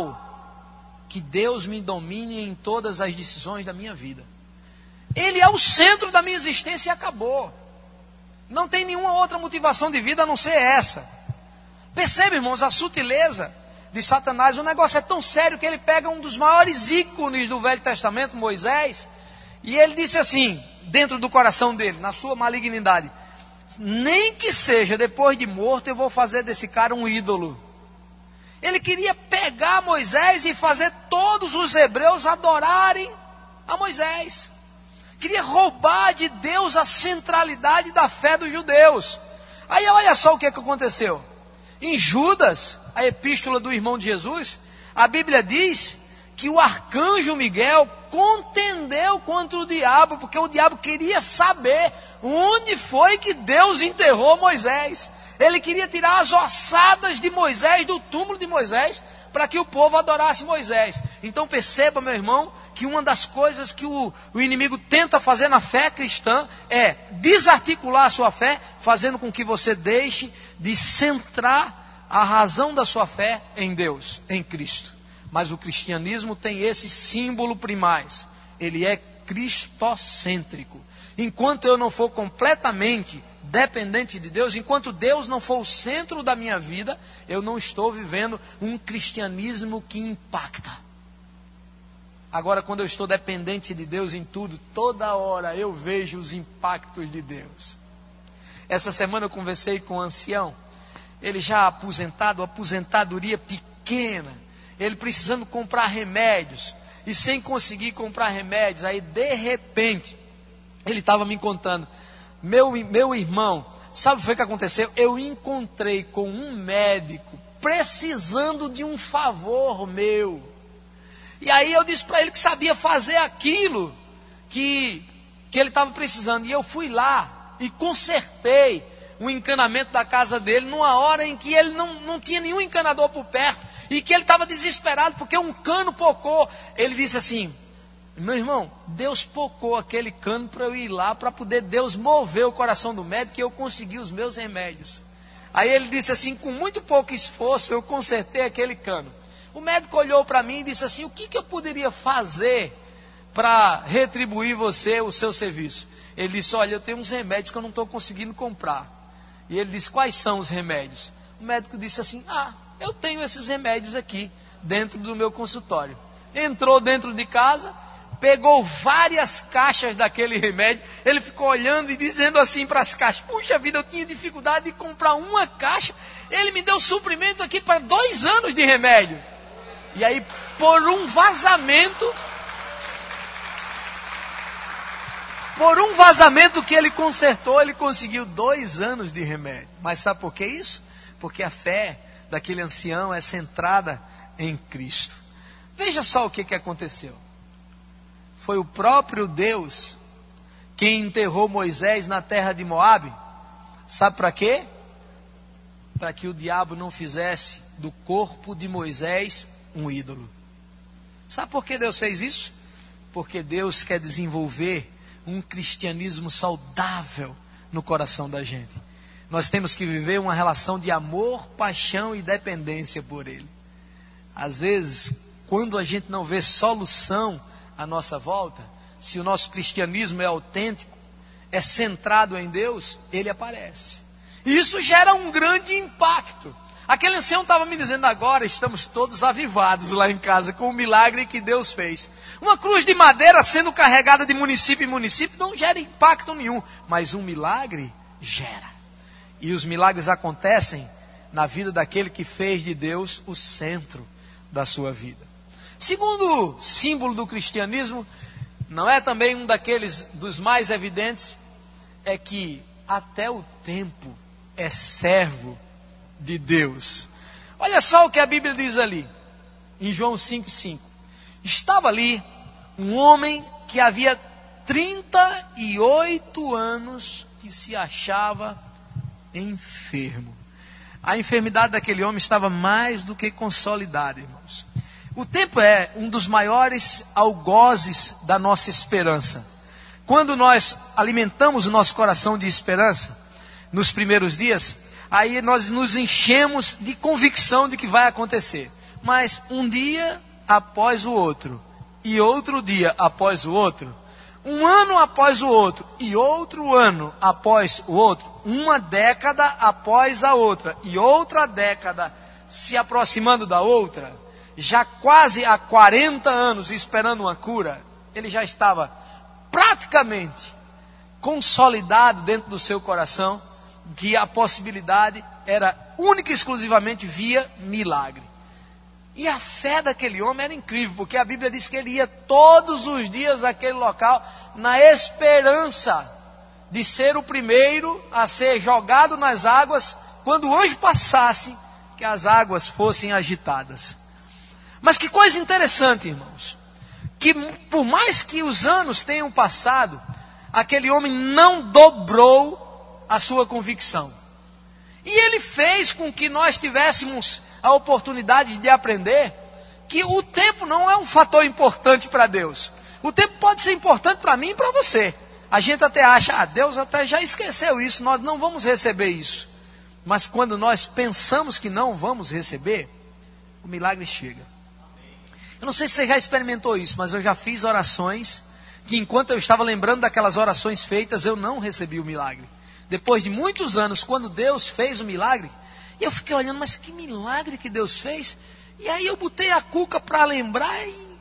Speaker 2: tal que Deus me domine em todas as decisões da minha vida. Ele é o centro da minha existência e acabou. Não tem nenhuma outra motivação de vida a não ser essa. Percebe, irmãos, a sutileza de Satanás? O negócio é tão sério que ele pega um dos maiores ícones do Velho Testamento, Moisés, e ele disse assim, dentro do coração dele, na sua malignidade: nem que seja depois de morto, eu vou fazer desse cara um ídolo. Ele queria pegar Moisés e fazer todos os hebreus adorarem a Moisés. Queria roubar de Deus a centralidade da fé dos judeus. Aí olha só o que aconteceu. Em Judas, a epístola do irmão de Jesus, a Bíblia diz que o arcanjo Miguel contendeu contra o diabo, porque o diabo queria saber onde foi que Deus enterrou Moisés. Ele queria tirar as ossadas de Moisés do túmulo de Moisés, para que o povo adorasse Moisés. Então perceba, meu irmão, que uma das coisas que o inimigo tenta fazer na fé cristã é desarticular a sua fé, fazendo com que você deixe de centrar a razão da sua fé em Deus, em Cristo. Mas o cristianismo tem esse símbolo primaz. Ele é cristocêntrico. Enquanto eu não for completamente dependente de Deus, enquanto Deus não for o centro da minha vida, eu não estou vivendo um cristianismo que impacta. Agora, quando eu estou dependente de Deus em tudo, toda hora eu vejo os impactos de Deus. Essa semana eu conversei com um ancião, ele já aposentado, aposentadoria pequena, ele precisando comprar remédios, e sem conseguir comprar remédios, aí de repente, ele estava me contando: meu irmão, sabe o que foi que aconteceu? Eu encontrei com um médico precisando de um favor meu. E aí eu disse para ele que sabia fazer aquilo que ele estava precisando. E eu fui lá e consertei o encanamento da casa dele numa hora em que ele não tinha nenhum encanador por perto. E que ele estava desesperado porque um cano pocou. Ele disse assim: meu irmão, Deus pocou aquele cano para eu ir lá, para poder Deus mover o coração do médico e eu conseguir os meus remédios. Aí ele disse assim: com muito pouco esforço eu consertei aquele cano. O médico olhou para mim e disse assim: o que eu poderia fazer para retribuir você o seu serviço? Ele disse: olha, eu tenho uns remédios que eu não estou conseguindo comprar. E ele disse: quais são os remédios? O médico disse assim: eu tenho esses remédios aqui dentro do meu consultório. Entrou dentro de casa, pegou várias caixas daquele remédio. Ele ficou olhando e dizendo assim para as caixas: puxa vida, eu tinha dificuldade de comprar uma caixa. Ele me deu suprimento aqui para 2 anos de remédio. E aí, por um vazamento que ele consertou, ele conseguiu 2 anos de remédio. Mas sabe por que isso? Porque a fé daquele ancião é centrada em Cristo. Veja só o que aconteceu. Foi o próprio Deus quem enterrou Moisés na terra de Moabe. Sabe para quê? Para que o diabo não fizesse do corpo de Moisés um ídolo. Sabe por que Deus fez isso? Porque Deus quer desenvolver um cristianismo saudável no coração da gente. Nós temos que viver uma relação de amor, paixão e dependência por Ele. Às vezes, quando a gente não vê solução à nossa volta, se o nosso cristianismo é autêntico, é centrado em Deus, Ele aparece. E isso gera um grande impacto. Aquele ancião estava me dizendo agora, estamos todos avivados lá em casa com o milagre que Deus fez. Uma cruz de madeira sendo carregada de município em município não gera impacto nenhum, mas um milagre gera. E os milagres acontecem na vida daquele que fez de Deus o centro da sua vida. Segundo símbolo do cristianismo, não é também um daqueles dos mais evidentes, é que até o tempo é servo de Deus. Olha só o que a Bíblia diz ali, em João 5,5. Estava ali um homem que havia 38 anos que se achava enfermo. A enfermidade daquele homem estava mais do que consolidada, irmãos. O tempo é um dos maiores algozes da nossa esperança. Quando nós alimentamos o nosso coração de esperança, nos primeiros dias, aí nós nos enchemos de convicção de que vai acontecer. Mas um dia após o outro, e outro dia após o outro, um ano após o outro, e outro ano após o outro, uma década após a outra, e outra década se aproximando da outra, já quase há 40 anos esperando uma cura, ele já estava praticamente consolidado dentro do seu coração, que a possibilidade era única e exclusivamente via milagre. E a fé daquele homem era incrível, porque a Bíblia diz que ele ia todos os dias àquele local, na esperança de ser o primeiro a ser jogado nas águas, quando o anjo passasse, que as águas fossem agitadas. Mas que coisa interessante, irmãos, que por mais que os anos tenham passado, aquele homem não dobrou a sua convicção. E ele fez com que nós tivéssemos a oportunidade de aprender que o tempo não é um fator importante para Deus. O tempo pode ser importante para mim e para você. A gente até acha, Deus até já esqueceu isso, nós não vamos receber isso. Mas quando nós pensamos que não vamos receber, o milagre chega. Eu não sei se você já experimentou isso, mas eu já fiz orações que enquanto eu estava lembrando daquelas orações feitas, eu não recebi o milagre. Depois de muitos anos, quando Deus fez o milagre, eu fiquei olhando, mas que milagre que Deus fez. E aí eu botei a cuca para lembrar e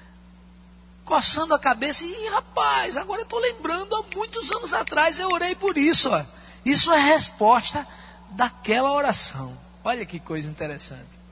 Speaker 2: coçando a cabeça. E rapaz, agora eu estou lembrando, há muitos anos atrás eu orei por isso. Ó. Isso é resposta daquela oração. Olha que coisa interessante.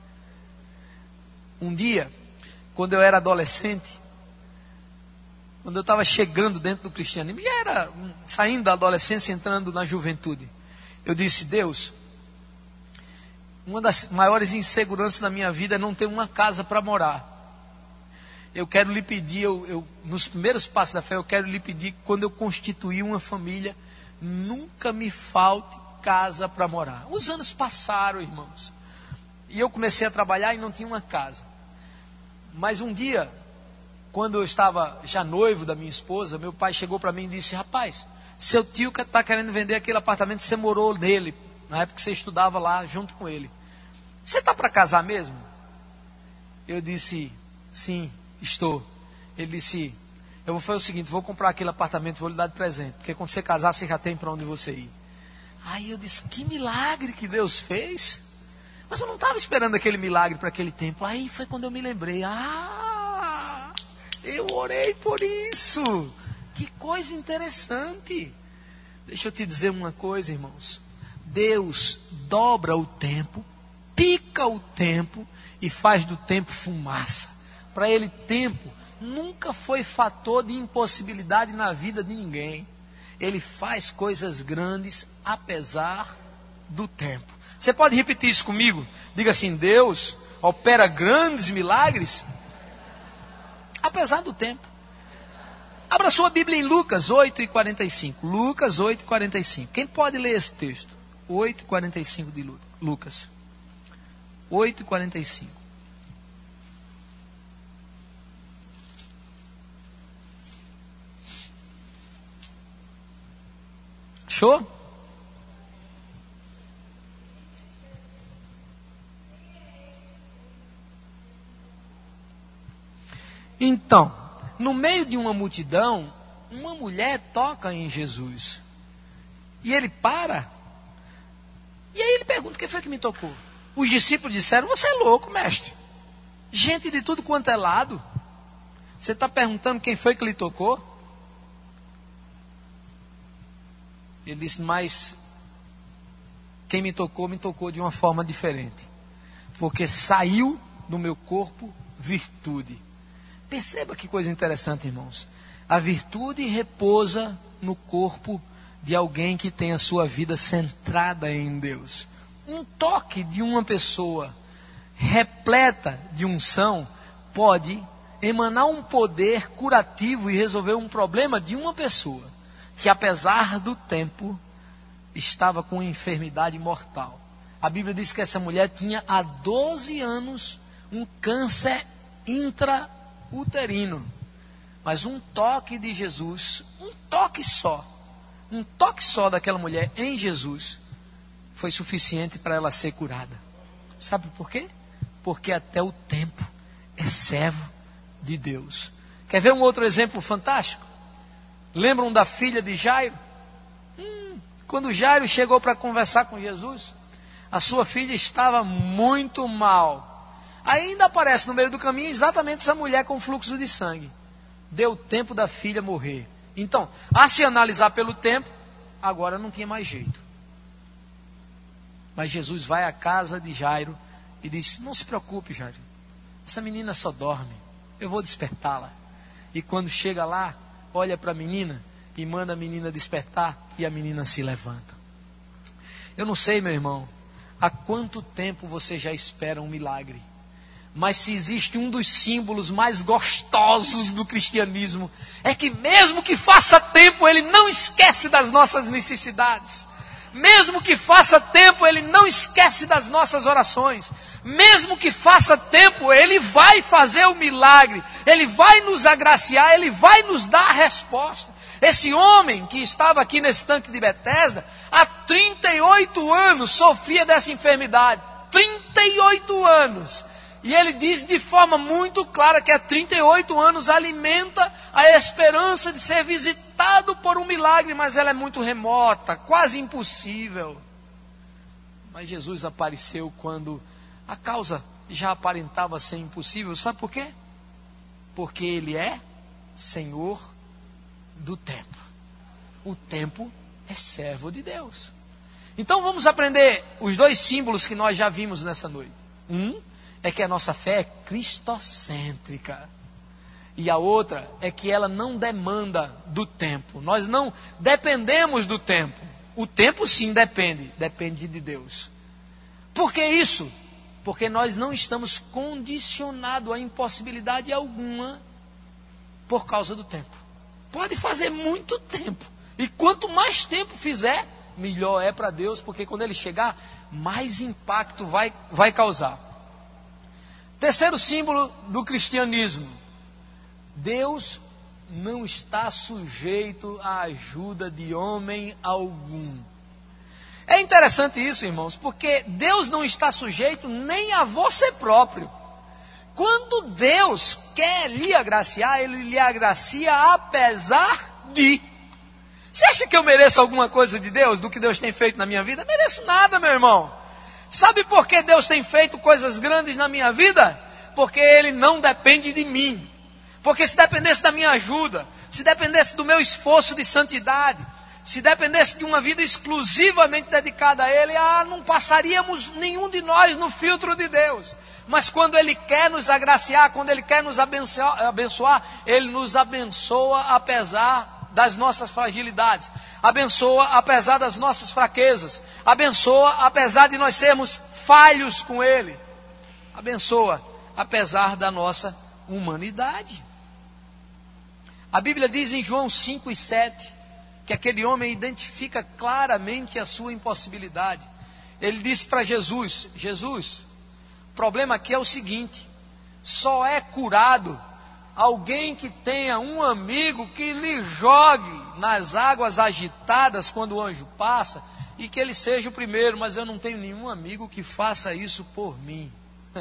Speaker 2: Um dia, quando eu era adolescente, quando eu estava chegando dentro do cristianismo, já era saindo da adolescência, entrando na juventude, eu disse, Deus, uma das maiores inseguranças da minha vida é não ter uma casa para morar. Eu quero lhe pedir, nos primeiros passos da fé, eu quero lhe pedir que quando eu constituir uma família, nunca me falte casa para morar. Os anos passaram, irmãos, e eu comecei a trabalhar e não tinha uma casa. Mas um dia, quando eu estava já noivo da minha esposa, meu pai chegou para mim e disse, rapaz, seu tio está querendo vender aquele apartamento, você morou nele, na época que você estudava lá junto com ele. Você está para casar mesmo? Eu disse, sim, estou. Ele disse, eu vou fazer o seguinte, vou comprar aquele apartamento, vou lhe dar de presente, porque quando você casar, você já tem para onde você ir. Aí eu disse, que milagre que Deus fez. Mas eu não estava esperando aquele milagre para aquele tempo. Aí foi quando eu me lembrei, eu orei por isso. Que coisa interessante. Deixa eu te dizer uma coisa, irmãos. Deus dobra o tempo, pica o tempo e faz do tempo fumaça. Para Ele, tempo nunca foi fator de impossibilidade na vida de ninguém. Ele faz coisas grandes apesar do tempo. Você pode repetir isso comigo? Diga assim, Deus opera grandes milagres apesar do tempo. Abra sua Bíblia em Lucas 8:45. Lucas 8:45. Quem pode ler esse texto? 8:45 de Lucas. 8:45. Achou? Então, no meio de uma multidão, uma mulher toca em Jesus. E ele para. E aí ele pergunta: quem foi que me tocou? Os discípulos disseram: você é louco, mestre. Gente de tudo quanto é lado. Você está perguntando quem foi que lhe tocou? Ele disse: mas quem me tocou de uma forma diferente. Porque saiu do meu corpo virtude. Perceba que coisa interessante, irmãos. A virtude repousa no corpo de alguém que tem a sua vida centrada em Deus. Um toque de uma pessoa repleta de unção pode emanar um poder curativo e resolver um problema de uma pessoa que, apesar do tempo, estava com enfermidade mortal. A Bíblia diz que essa mulher tinha há 12 anos um câncer intrauterino. Mas um toque de Jesus, um toque só daquela mulher em Jesus, foi suficiente para ela ser curada. Sabe por quê? Porque até o tempo é servo de Deus. Quer ver um outro exemplo fantástico? Lembram da filha de Jairo? Quando Jairo chegou para conversar com Jesus, a sua filha estava muito mal. Ainda aparece no meio do caminho exatamente essa mulher com fluxo de sangue. Deu tempo da filha morrer. Então, a se analisar pelo tempo, agora não tinha mais jeito. Mas Jesus vai à casa de Jairo e diz: não se preocupe, Jairo, essa menina só dorme, eu vou despertá-la. E quando chega lá, olha para a menina e manda a menina despertar, e a menina se levanta. Eu não sei, meu irmão, há quanto tempo você já espera um milagre. Mas se existe um dos símbolos mais gostosos do cristianismo, é que mesmo que faça tempo, Ele não esquece das nossas necessidades. Mesmo que faça tempo, Ele não esquece das nossas orações. Mesmo que faça tempo, Ele vai fazer o milagre. Ele vai nos agraciar, Ele vai nos dar a resposta. Esse homem que estava aqui nesse tanque de Betesda, há 38 anos sofria dessa enfermidade. 38 anos. E ele diz de forma muito clara que há 38 anos alimenta a esperança de ser visitado por um milagre, mas ela é muito remota, quase impossível. Mas Jesus apareceu quando a causa já aparentava ser impossível. Sabe por quê? Porque Ele é Senhor do tempo. O tempo é servo de Deus. Então vamos aprender os dois símbolos que nós já vimos nessa noite. É que a nossa fé é cristocêntrica. E a outra é que ela não demanda do tempo. Nós não dependemos do tempo. O tempo sim depende de Deus. Por que isso? Porque nós não estamos condicionados a impossibilidade alguma por causa do tempo. Pode fazer muito tempo. E quanto mais tempo fizer, melhor é para Deus, porque quando Ele chegar, mais impacto vai causar. Terceiro símbolo do cristianismo: Deus não está sujeito à ajuda de homem algum. É interessante isso, irmãos, porque Deus não está sujeito nem a você próprio. Quando Deus quer lhe agraciar, Ele lhe agracia apesar de. Você acha que eu mereço alguma coisa de Deus, do que Deus tem feito na minha vida? Não mereço nada, meu irmão. Sabe por que Deus tem feito coisas grandes na minha vida? Porque Ele não depende de mim. Porque se dependesse da minha ajuda, se dependesse do meu esforço de santidade, se dependesse de uma vida exclusivamente dedicada a Ele, não passaríamos nenhum de nós no filtro de Deus. Mas quando Ele quer nos agraciar, quando Ele quer nos abençoar, Ele nos abençoa apesar das nossas fragilidades, abençoa apesar das nossas fraquezas, abençoa apesar de nós sermos falhos com Ele, abençoa apesar da nossa humanidade. A Bíblia diz em João 5:7 que aquele homem identifica claramente a sua impossibilidade. Ele disse para Jesus: Jesus, o problema aqui é o seguinte, só é curado alguém que tenha um amigo que lhe jogue nas águas agitadas quando o anjo passa, e que ele seja o primeiro, mas eu não tenho nenhum amigo que faça isso por mim.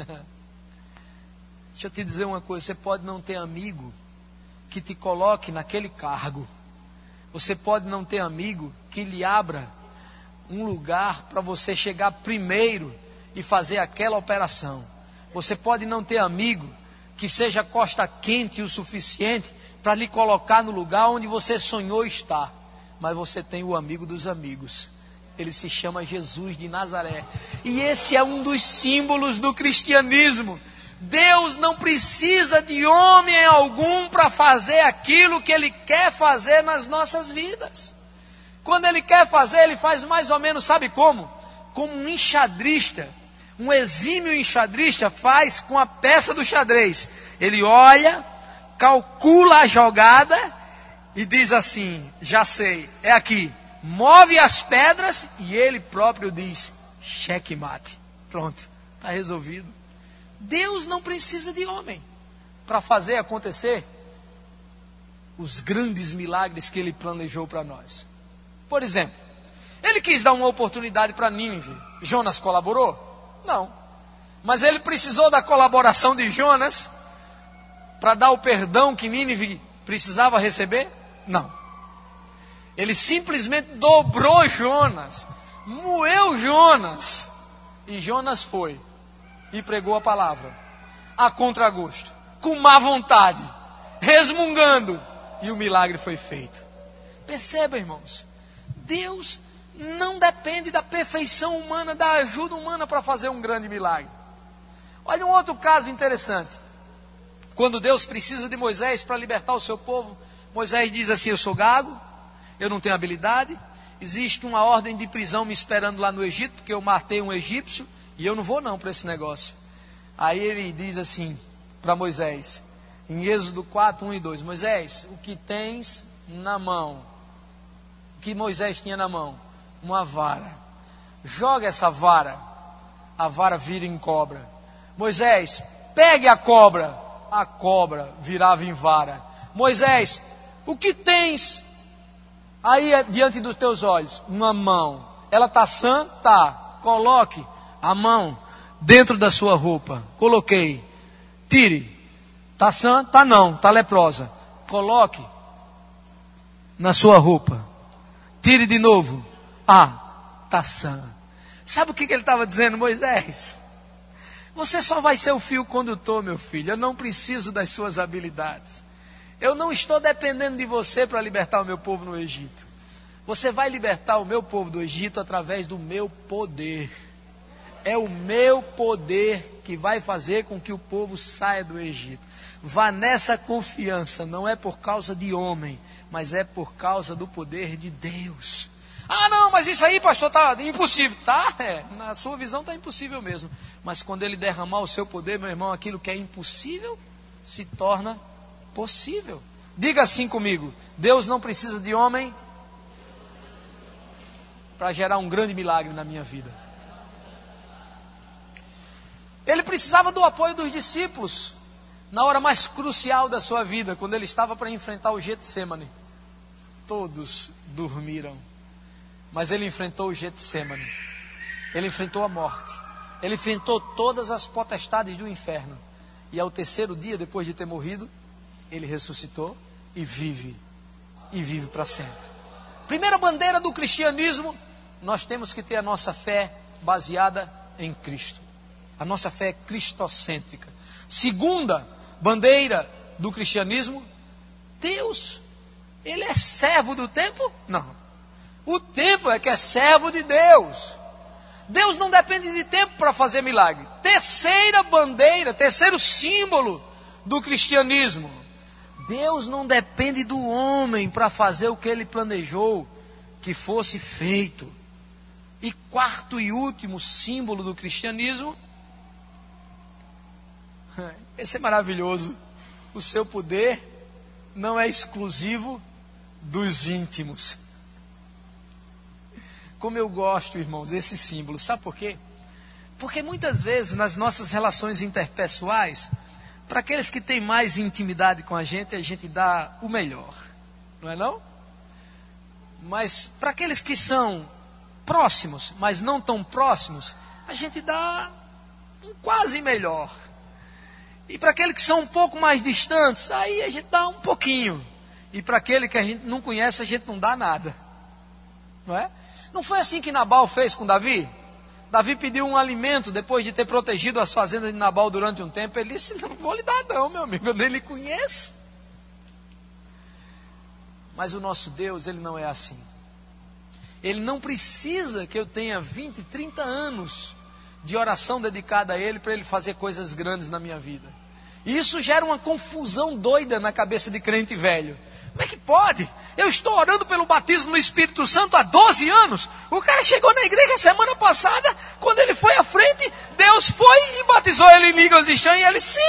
Speaker 2: Deixa eu te dizer uma coisa, você pode não ter amigo que te coloque naquele cargo, você pode não ter amigo que lhe abra um lugar para você chegar primeiro e fazer aquela operação, você pode não ter amigo que seja costa quente o suficiente para lhe colocar no lugar onde você sonhou estar, mas você tem o amigo dos amigos, ele se chama Jesus de Nazaré, e esse é um dos símbolos do cristianismo. Deus não precisa de homem algum para fazer aquilo que Ele quer fazer nas nossas vidas. Quando Ele quer fazer, Ele faz mais ou menos, sabe como? Como um enxadrista, um exímio enxadrista faz com a peça do xadrez. Ele olha, calcula a jogada e diz assim, já sei, é aqui. Move as pedras e Ele próprio diz, checkmate. Pronto, está resolvido. Deus não precisa de homem para fazer acontecer os grandes milagres que Ele planejou para nós. Por exemplo, Ele quis dar uma oportunidade para Nínive. Jonas colaborou? Não. Mas Ele precisou da colaboração de Jonas para dar o perdão que Nínive precisava receber? Não. Ele simplesmente dobrou Jonas, moeu Jonas, e Jonas foi e pregou a palavra, a contragosto, com má vontade, resmungando, e o milagre foi feito. Perceba, irmãos, Deus não depende da perfeição humana, da ajuda humana para fazer um grande milagre. Olha um outro caso interessante. Quando Deus precisa de Moisés para libertar o seu povo, Moisés diz assim, eu sou gago, eu não tenho habilidade, existe uma ordem de prisão me esperando lá no Egito, porque eu matei um egípcio, e eu não vou não para esse negócio. Aí ele diz assim para Moisés, em Êxodo 4, 1 e 2, Moisés, o que tens na mão? O que Moisés tinha na mão? Uma vara. Joga essa vara, a vara vira em cobra. Moisés, pegue a cobra virava em vara. Moisés, o que tens aí diante dos teus olhos? Uma mão. Ela está sã? Tá. Coloque a mão dentro da sua roupa. Coloquei. Tire. Está sã? Tá não. Está leprosa. Coloque na sua roupa. Tire de novo. Ah, está sã. Sabe o que ele estava dizendo, Moisés? Você só vai ser o fio condutor, meu filho. Eu não preciso das suas habilidades. Eu não estou dependendo de você para libertar o meu povo no Egito. Você vai libertar o meu povo do Egito através do meu poder. É o meu poder que vai fazer com que o povo saia do Egito. Vá nessa confiança, não é por causa de homem, mas é por causa do poder de Deus. Ah não, mas isso aí pastor, está impossível. Tá, na sua visão está impossível mesmo. Mas quando Ele derramar o seu poder, meu irmão, aquilo que é impossível se torna possível. Diga assim comigo, Deus não precisa de homem para gerar um grande milagre na minha vida. Ele precisava do apoio dos discípulos na hora mais crucial da sua vida, quando ele estava para enfrentar o Getsêmani. Todos dormiram, mas ele enfrentou o Getsêmani. Ele enfrentou a morte. Ele enfrentou todas as potestades do inferno. E ao terceiro dia, depois de ter morrido, ele ressuscitou e vive para sempre. Primeira bandeira do cristianismo, nós temos que ter a nossa fé baseada em Cristo. A nossa fé é cristocêntrica. Segunda bandeira do cristianismo, Deus, Ele é servo do tempo? Não. O tempo é que é servo de Deus. Deus não depende de tempo para fazer milagre. Terceira bandeira, terceiro símbolo do cristianismo. Deus não depende do homem para fazer o que Ele planejou que fosse feito. E quarto e último símbolo do cristianismo, esse é maravilhoso, o seu poder não é exclusivo dos íntimos. Como eu gosto, irmãos, desse símbolo. Sabe por quê? Porque muitas vezes nas nossas relações interpessoais, para aqueles que têm mais intimidade com a gente dá o melhor. Não é não? Mas para aqueles que são próximos, mas não tão próximos, a gente dá um quase melhor. E para aqueles que são um pouco mais distantes, aí a gente dá um pouquinho. E para aquele que a gente não conhece, a gente não dá nada. Não é? Não foi assim que Nabal fez com Davi? Davi pediu um alimento depois de ter protegido as fazendas de Nabal durante um tempo. Ele disse, não vou lhe dar não, meu amigo, eu nem lhe conheço. Mas o nosso Deus, Ele não é assim. Ele não precisa que eu tenha 20, 30 anos de oração dedicada a Ele para Ele fazer coisas grandes na minha vida. E isso gera uma confusão doida na cabeça de crente velho. Como é que pode? Eu estou orando pelo batismo no Espírito Santo há 12 anos. O cara chegou na igreja semana passada, quando ele foi à frente, Deus foi e batizou ele em línguas estranhas, e ele, sim,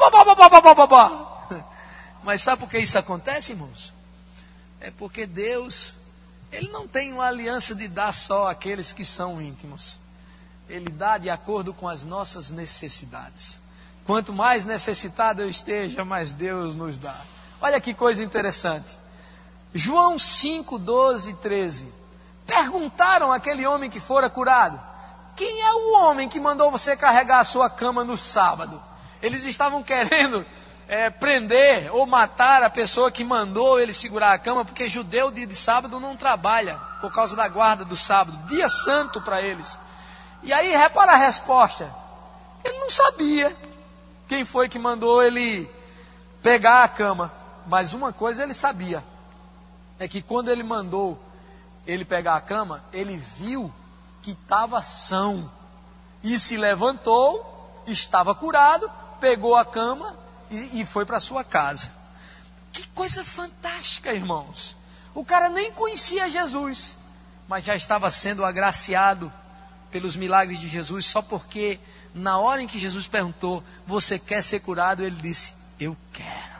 Speaker 2: lá, Mas sabe por que isso acontece, irmãos? É porque Deus, Ele não tem uma aliança de dar só àqueles que são íntimos. Ele dá de acordo com as nossas necessidades. Quanto mais necessitado eu esteja, mais Deus nos dá. Olha que coisa interessante. João 5, 12 e 13. Perguntaram àquele homem que fora curado: quem é o homem que mandou você carregar a sua cama no sábado? Eles estavam querendo prender ou matar a pessoa que mandou ele segurar a cama, porque judeu dia de sábado não trabalha, por causa da guarda do sábado, dia santo para eles. E aí repara a resposta: ele não sabia quem foi que mandou ele pegar a cama. Mas uma coisa ele sabia, é que quando ele mandou ele pegar a cama, ele viu que estava são, e se levantou, estava curado, pegou a cama e foi para sua casa. Que coisa fantástica, irmãos. O cara nem conhecia Jesus, mas já estava sendo agraciado pelos milagres de Jesus, só porque na hora em que Jesus perguntou: você quer ser curado? Ele disse: eu quero.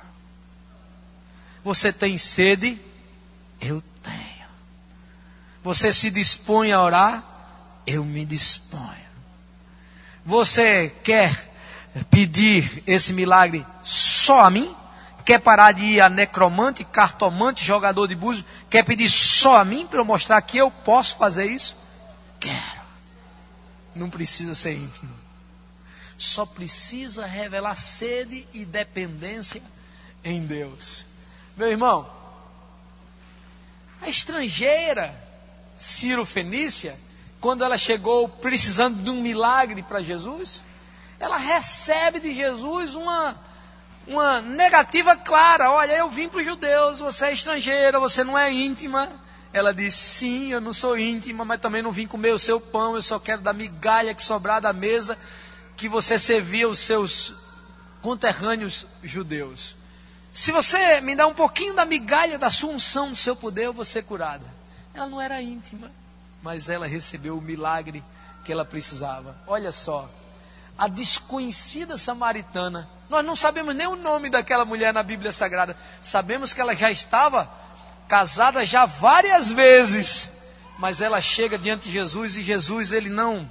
Speaker 2: Você tem sede? Eu tenho. Você se dispõe a orar? Eu me disponho. Você quer pedir esse milagre só a mim? Quer parar de ir a necromante, cartomante, jogador de búzios? Quer pedir só a mim para eu mostrar que eu posso fazer isso? Quero. Não precisa ser íntimo. Só precisa revelar sede e dependência em Deus. Meu irmão, a estrangeira Ciro Fenícia, quando ela chegou precisando de um milagre para Jesus, ela recebe de Jesus uma negativa clara: olha, eu vim para os judeus, você é estrangeira, você não é íntima. Ela diz: sim, eu não sou íntima, mas também não vim comer o seu pão, eu só quero da migalha que sobrar da mesa que você servia os seus conterrâneos judeus. Se você me dá um pouquinho da migalha da sua unção, do seu poder, eu vou ser curada. Ela não era íntima, mas ela recebeu o milagre que ela precisava. Olha só, a desconhecida samaritana, nós não sabemos nem o nome daquela mulher na Bíblia Sagrada. Sabemos que ela já estava casada já várias vezes, mas ela chega diante de Jesus, e Jesus, ele não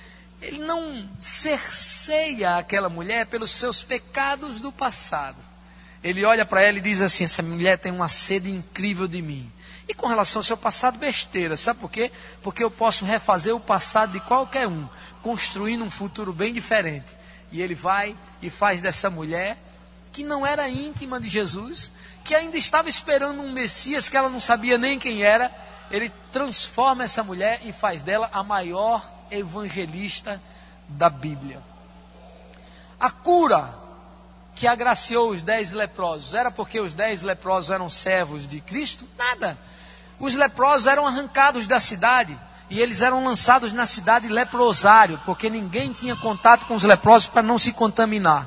Speaker 2: cerceia aquela mulher pelos seus pecados do passado. Ele olha para ela e diz assim: essa mulher tem uma sede incrível de mim. E com relação ao seu passado, besteira. Sabe por quê? Porque eu posso refazer o passado de qualquer um, construindo um futuro bem diferente. E ele vai e faz dessa mulher, que não era íntima de Jesus, que ainda estava esperando um Messias que ela não sabia nem quem era, ele transforma essa mulher e faz dela a maior evangelista da Bíblia. A cura que agraciou os 10 leprosos era porque os 10 leprosos eram servos de Cristo? Nada. Os leprosos eram arrancados da cidade e eles eram lançados na cidade leprosário, porque ninguém tinha contato com os leprosos para não se contaminar.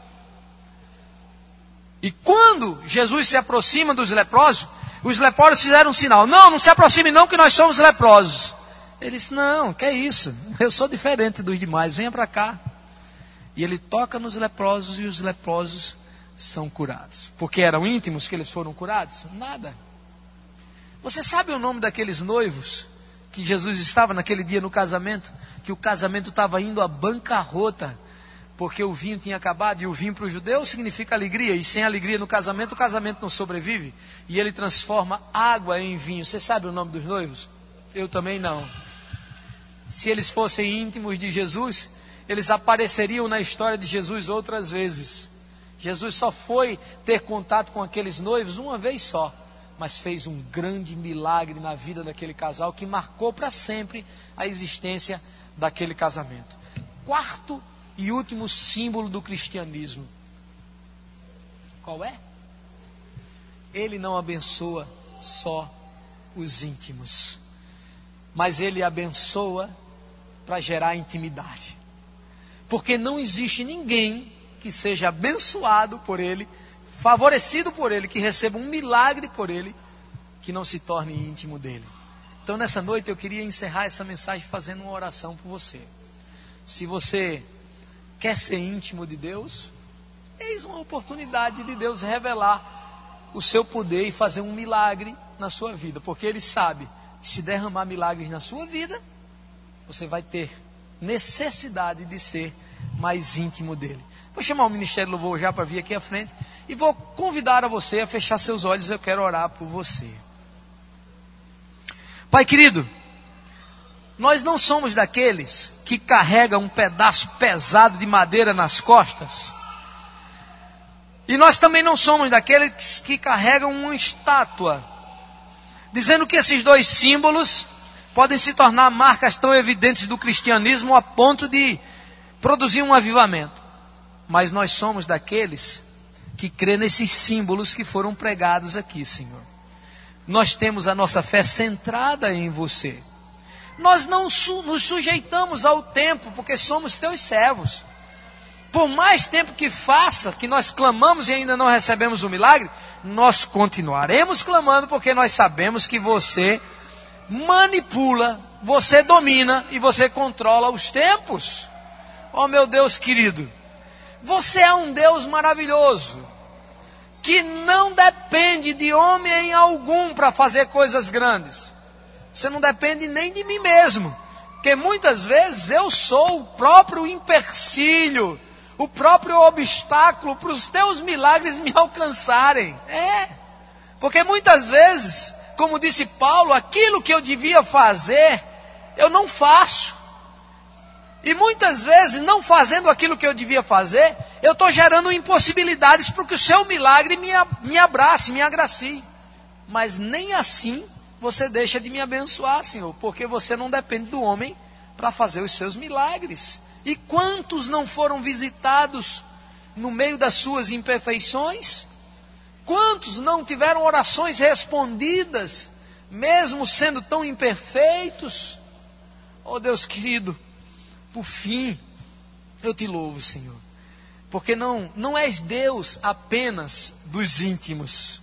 Speaker 2: E quando Jesus se aproxima dos leprosos, os leprosos fizeram um sinal: não se aproxime não, que nós somos leprosos. Ele disse: não, que é isso? Eu sou diferente dos demais, venha para cá. E ele toca nos leprosos, e os leprosos são curados. Porque eram íntimos que eles foram curados? Nada. Você sabe o nome daqueles noivos que Jesus estava naquele dia no casamento? Que o casamento estava indo à bancarrota, porque o vinho tinha acabado, e o vinho para o judeu significa alegria, e sem alegria no casamento, o casamento não sobrevive, e ele transforma água em vinho. Você sabe o nome dos noivos? Eu também não. Se eles fossem íntimos de Jesus, eles apareceriam na história de Jesus outras vezes. Jesus só foi ter contato com aqueles noivos uma vez só, mas fez um grande milagre na vida daquele casal, que marcou para sempre a existência daquele casamento. Quarto e último símbolo do cristianismo. Qual é? Ele não abençoa só os íntimos, mas ele abençoa para gerar intimidade. Porque não existe ninguém que seja abençoado por ele, favorecido por ele, que receba um milagre por ele, que não se torne íntimo dele. Então nessa noite eu queria encerrar essa mensagem fazendo uma oração por você. Se você quer ser íntimo de Deus, eis uma oportunidade de Deus revelar o seu poder e fazer um milagre na sua vida. Porque Ele sabe que se derramar milagres na sua vida, você vai ter necessidade de ser mais íntimo dele. Vou chamar o Ministério Louvor já para vir aqui à frente e vou convidar a você a fechar seus olhos. Eu quero orar por você. Pai querido, nós não somos daqueles que carregam um pedaço pesado de madeira nas costas. E nós também não somos daqueles que carregam uma estátua, dizendo que esses dois símbolos podem se tornar marcas tão evidentes do cristianismo a ponto de produzir um avivamento. Mas nós somos daqueles que crê nesses símbolos que foram pregados aqui, Senhor. Nós temos a nossa fé centrada em você. Nós não nos sujeitamos ao tempo, porque somos teus servos. Por mais tempo que faça, que nós clamamos e ainda não recebemos o milagre, nós continuaremos clamando, porque nós sabemos que você manipula, você domina e você controla os tempos. Oh meu Deus querido, você é um Deus maravilhoso, que não depende de homem algum para fazer coisas grandes. Você não depende nem de mim mesmo, porque muitas vezes eu sou o próprio empecilho, o próprio obstáculo para os teus milagres me alcançarem. Porque muitas vezes, como disse Paulo, aquilo que eu devia fazer, eu não faço. E muitas vezes, não fazendo aquilo que eu devia fazer, eu estou gerando impossibilidades para que o seu milagre me abrace, me agracie. Mas nem assim você deixa de me abençoar, Senhor, porque você não depende do homem para fazer os seus milagres. E quantos não foram visitados no meio das suas imperfeições? Quantos não tiveram orações respondidas, mesmo sendo tão imperfeitos? Oh Deus querido, por fim, eu te louvo, Senhor, porque não és Deus apenas dos íntimos.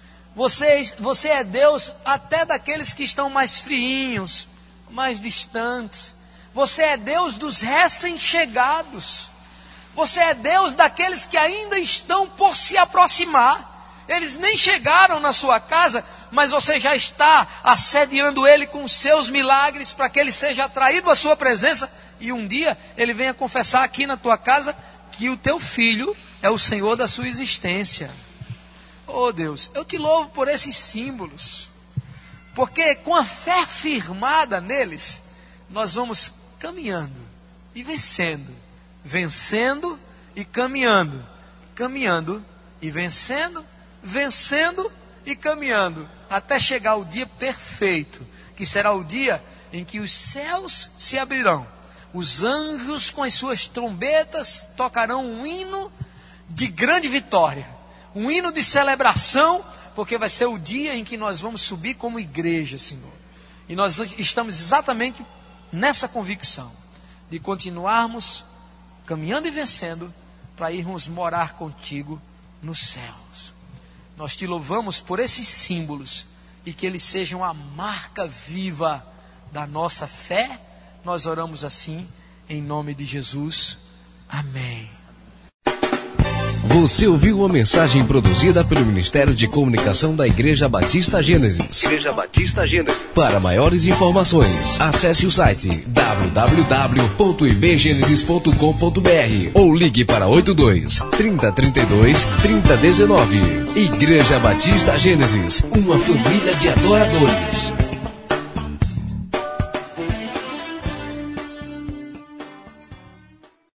Speaker 2: Você é Deus até daqueles que estão mais friinhos, mais distantes. Você é Deus dos recém-chegados. Você é Deus daqueles que ainda estão por se aproximar. Eles nem chegaram na sua casa, mas você já está assediando ele com os seus milagres para que ele seja atraído à sua presença e um dia ele venha confessar aqui na tua casa que o teu filho é o Senhor da sua existência. Oh Deus, eu te louvo por esses símbolos, porque com a fé firmada neles, nós vamos caminhando e vencendo, vencendo e caminhando, caminhando e vencendo, vencendo e caminhando, até chegar o dia perfeito, que será o dia em que os céus se abrirão, os anjos com as suas trombetas tocarão um hino de grande vitória, um hino de celebração, porque vai ser o dia em que nós vamos subir como igreja, Senhor. E nós estamos exatamente nessa convicção de continuarmos caminhando e vencendo para irmos morar contigo nos céus. Nós te louvamos por esses símbolos e que eles sejam a marca viva da nossa fé. Nós oramos assim em nome de Jesus. Amém.
Speaker 1: Você ouviu uma mensagem produzida pelo Ministério de Comunicação da Igreja Batista Gênesis. Igreja Batista Gênesis. Para maiores informações, acesse o site www.ibgenesis.com.br ou ligue para 82 3032 3019. Igreja Batista Gênesis, uma família de adoradores.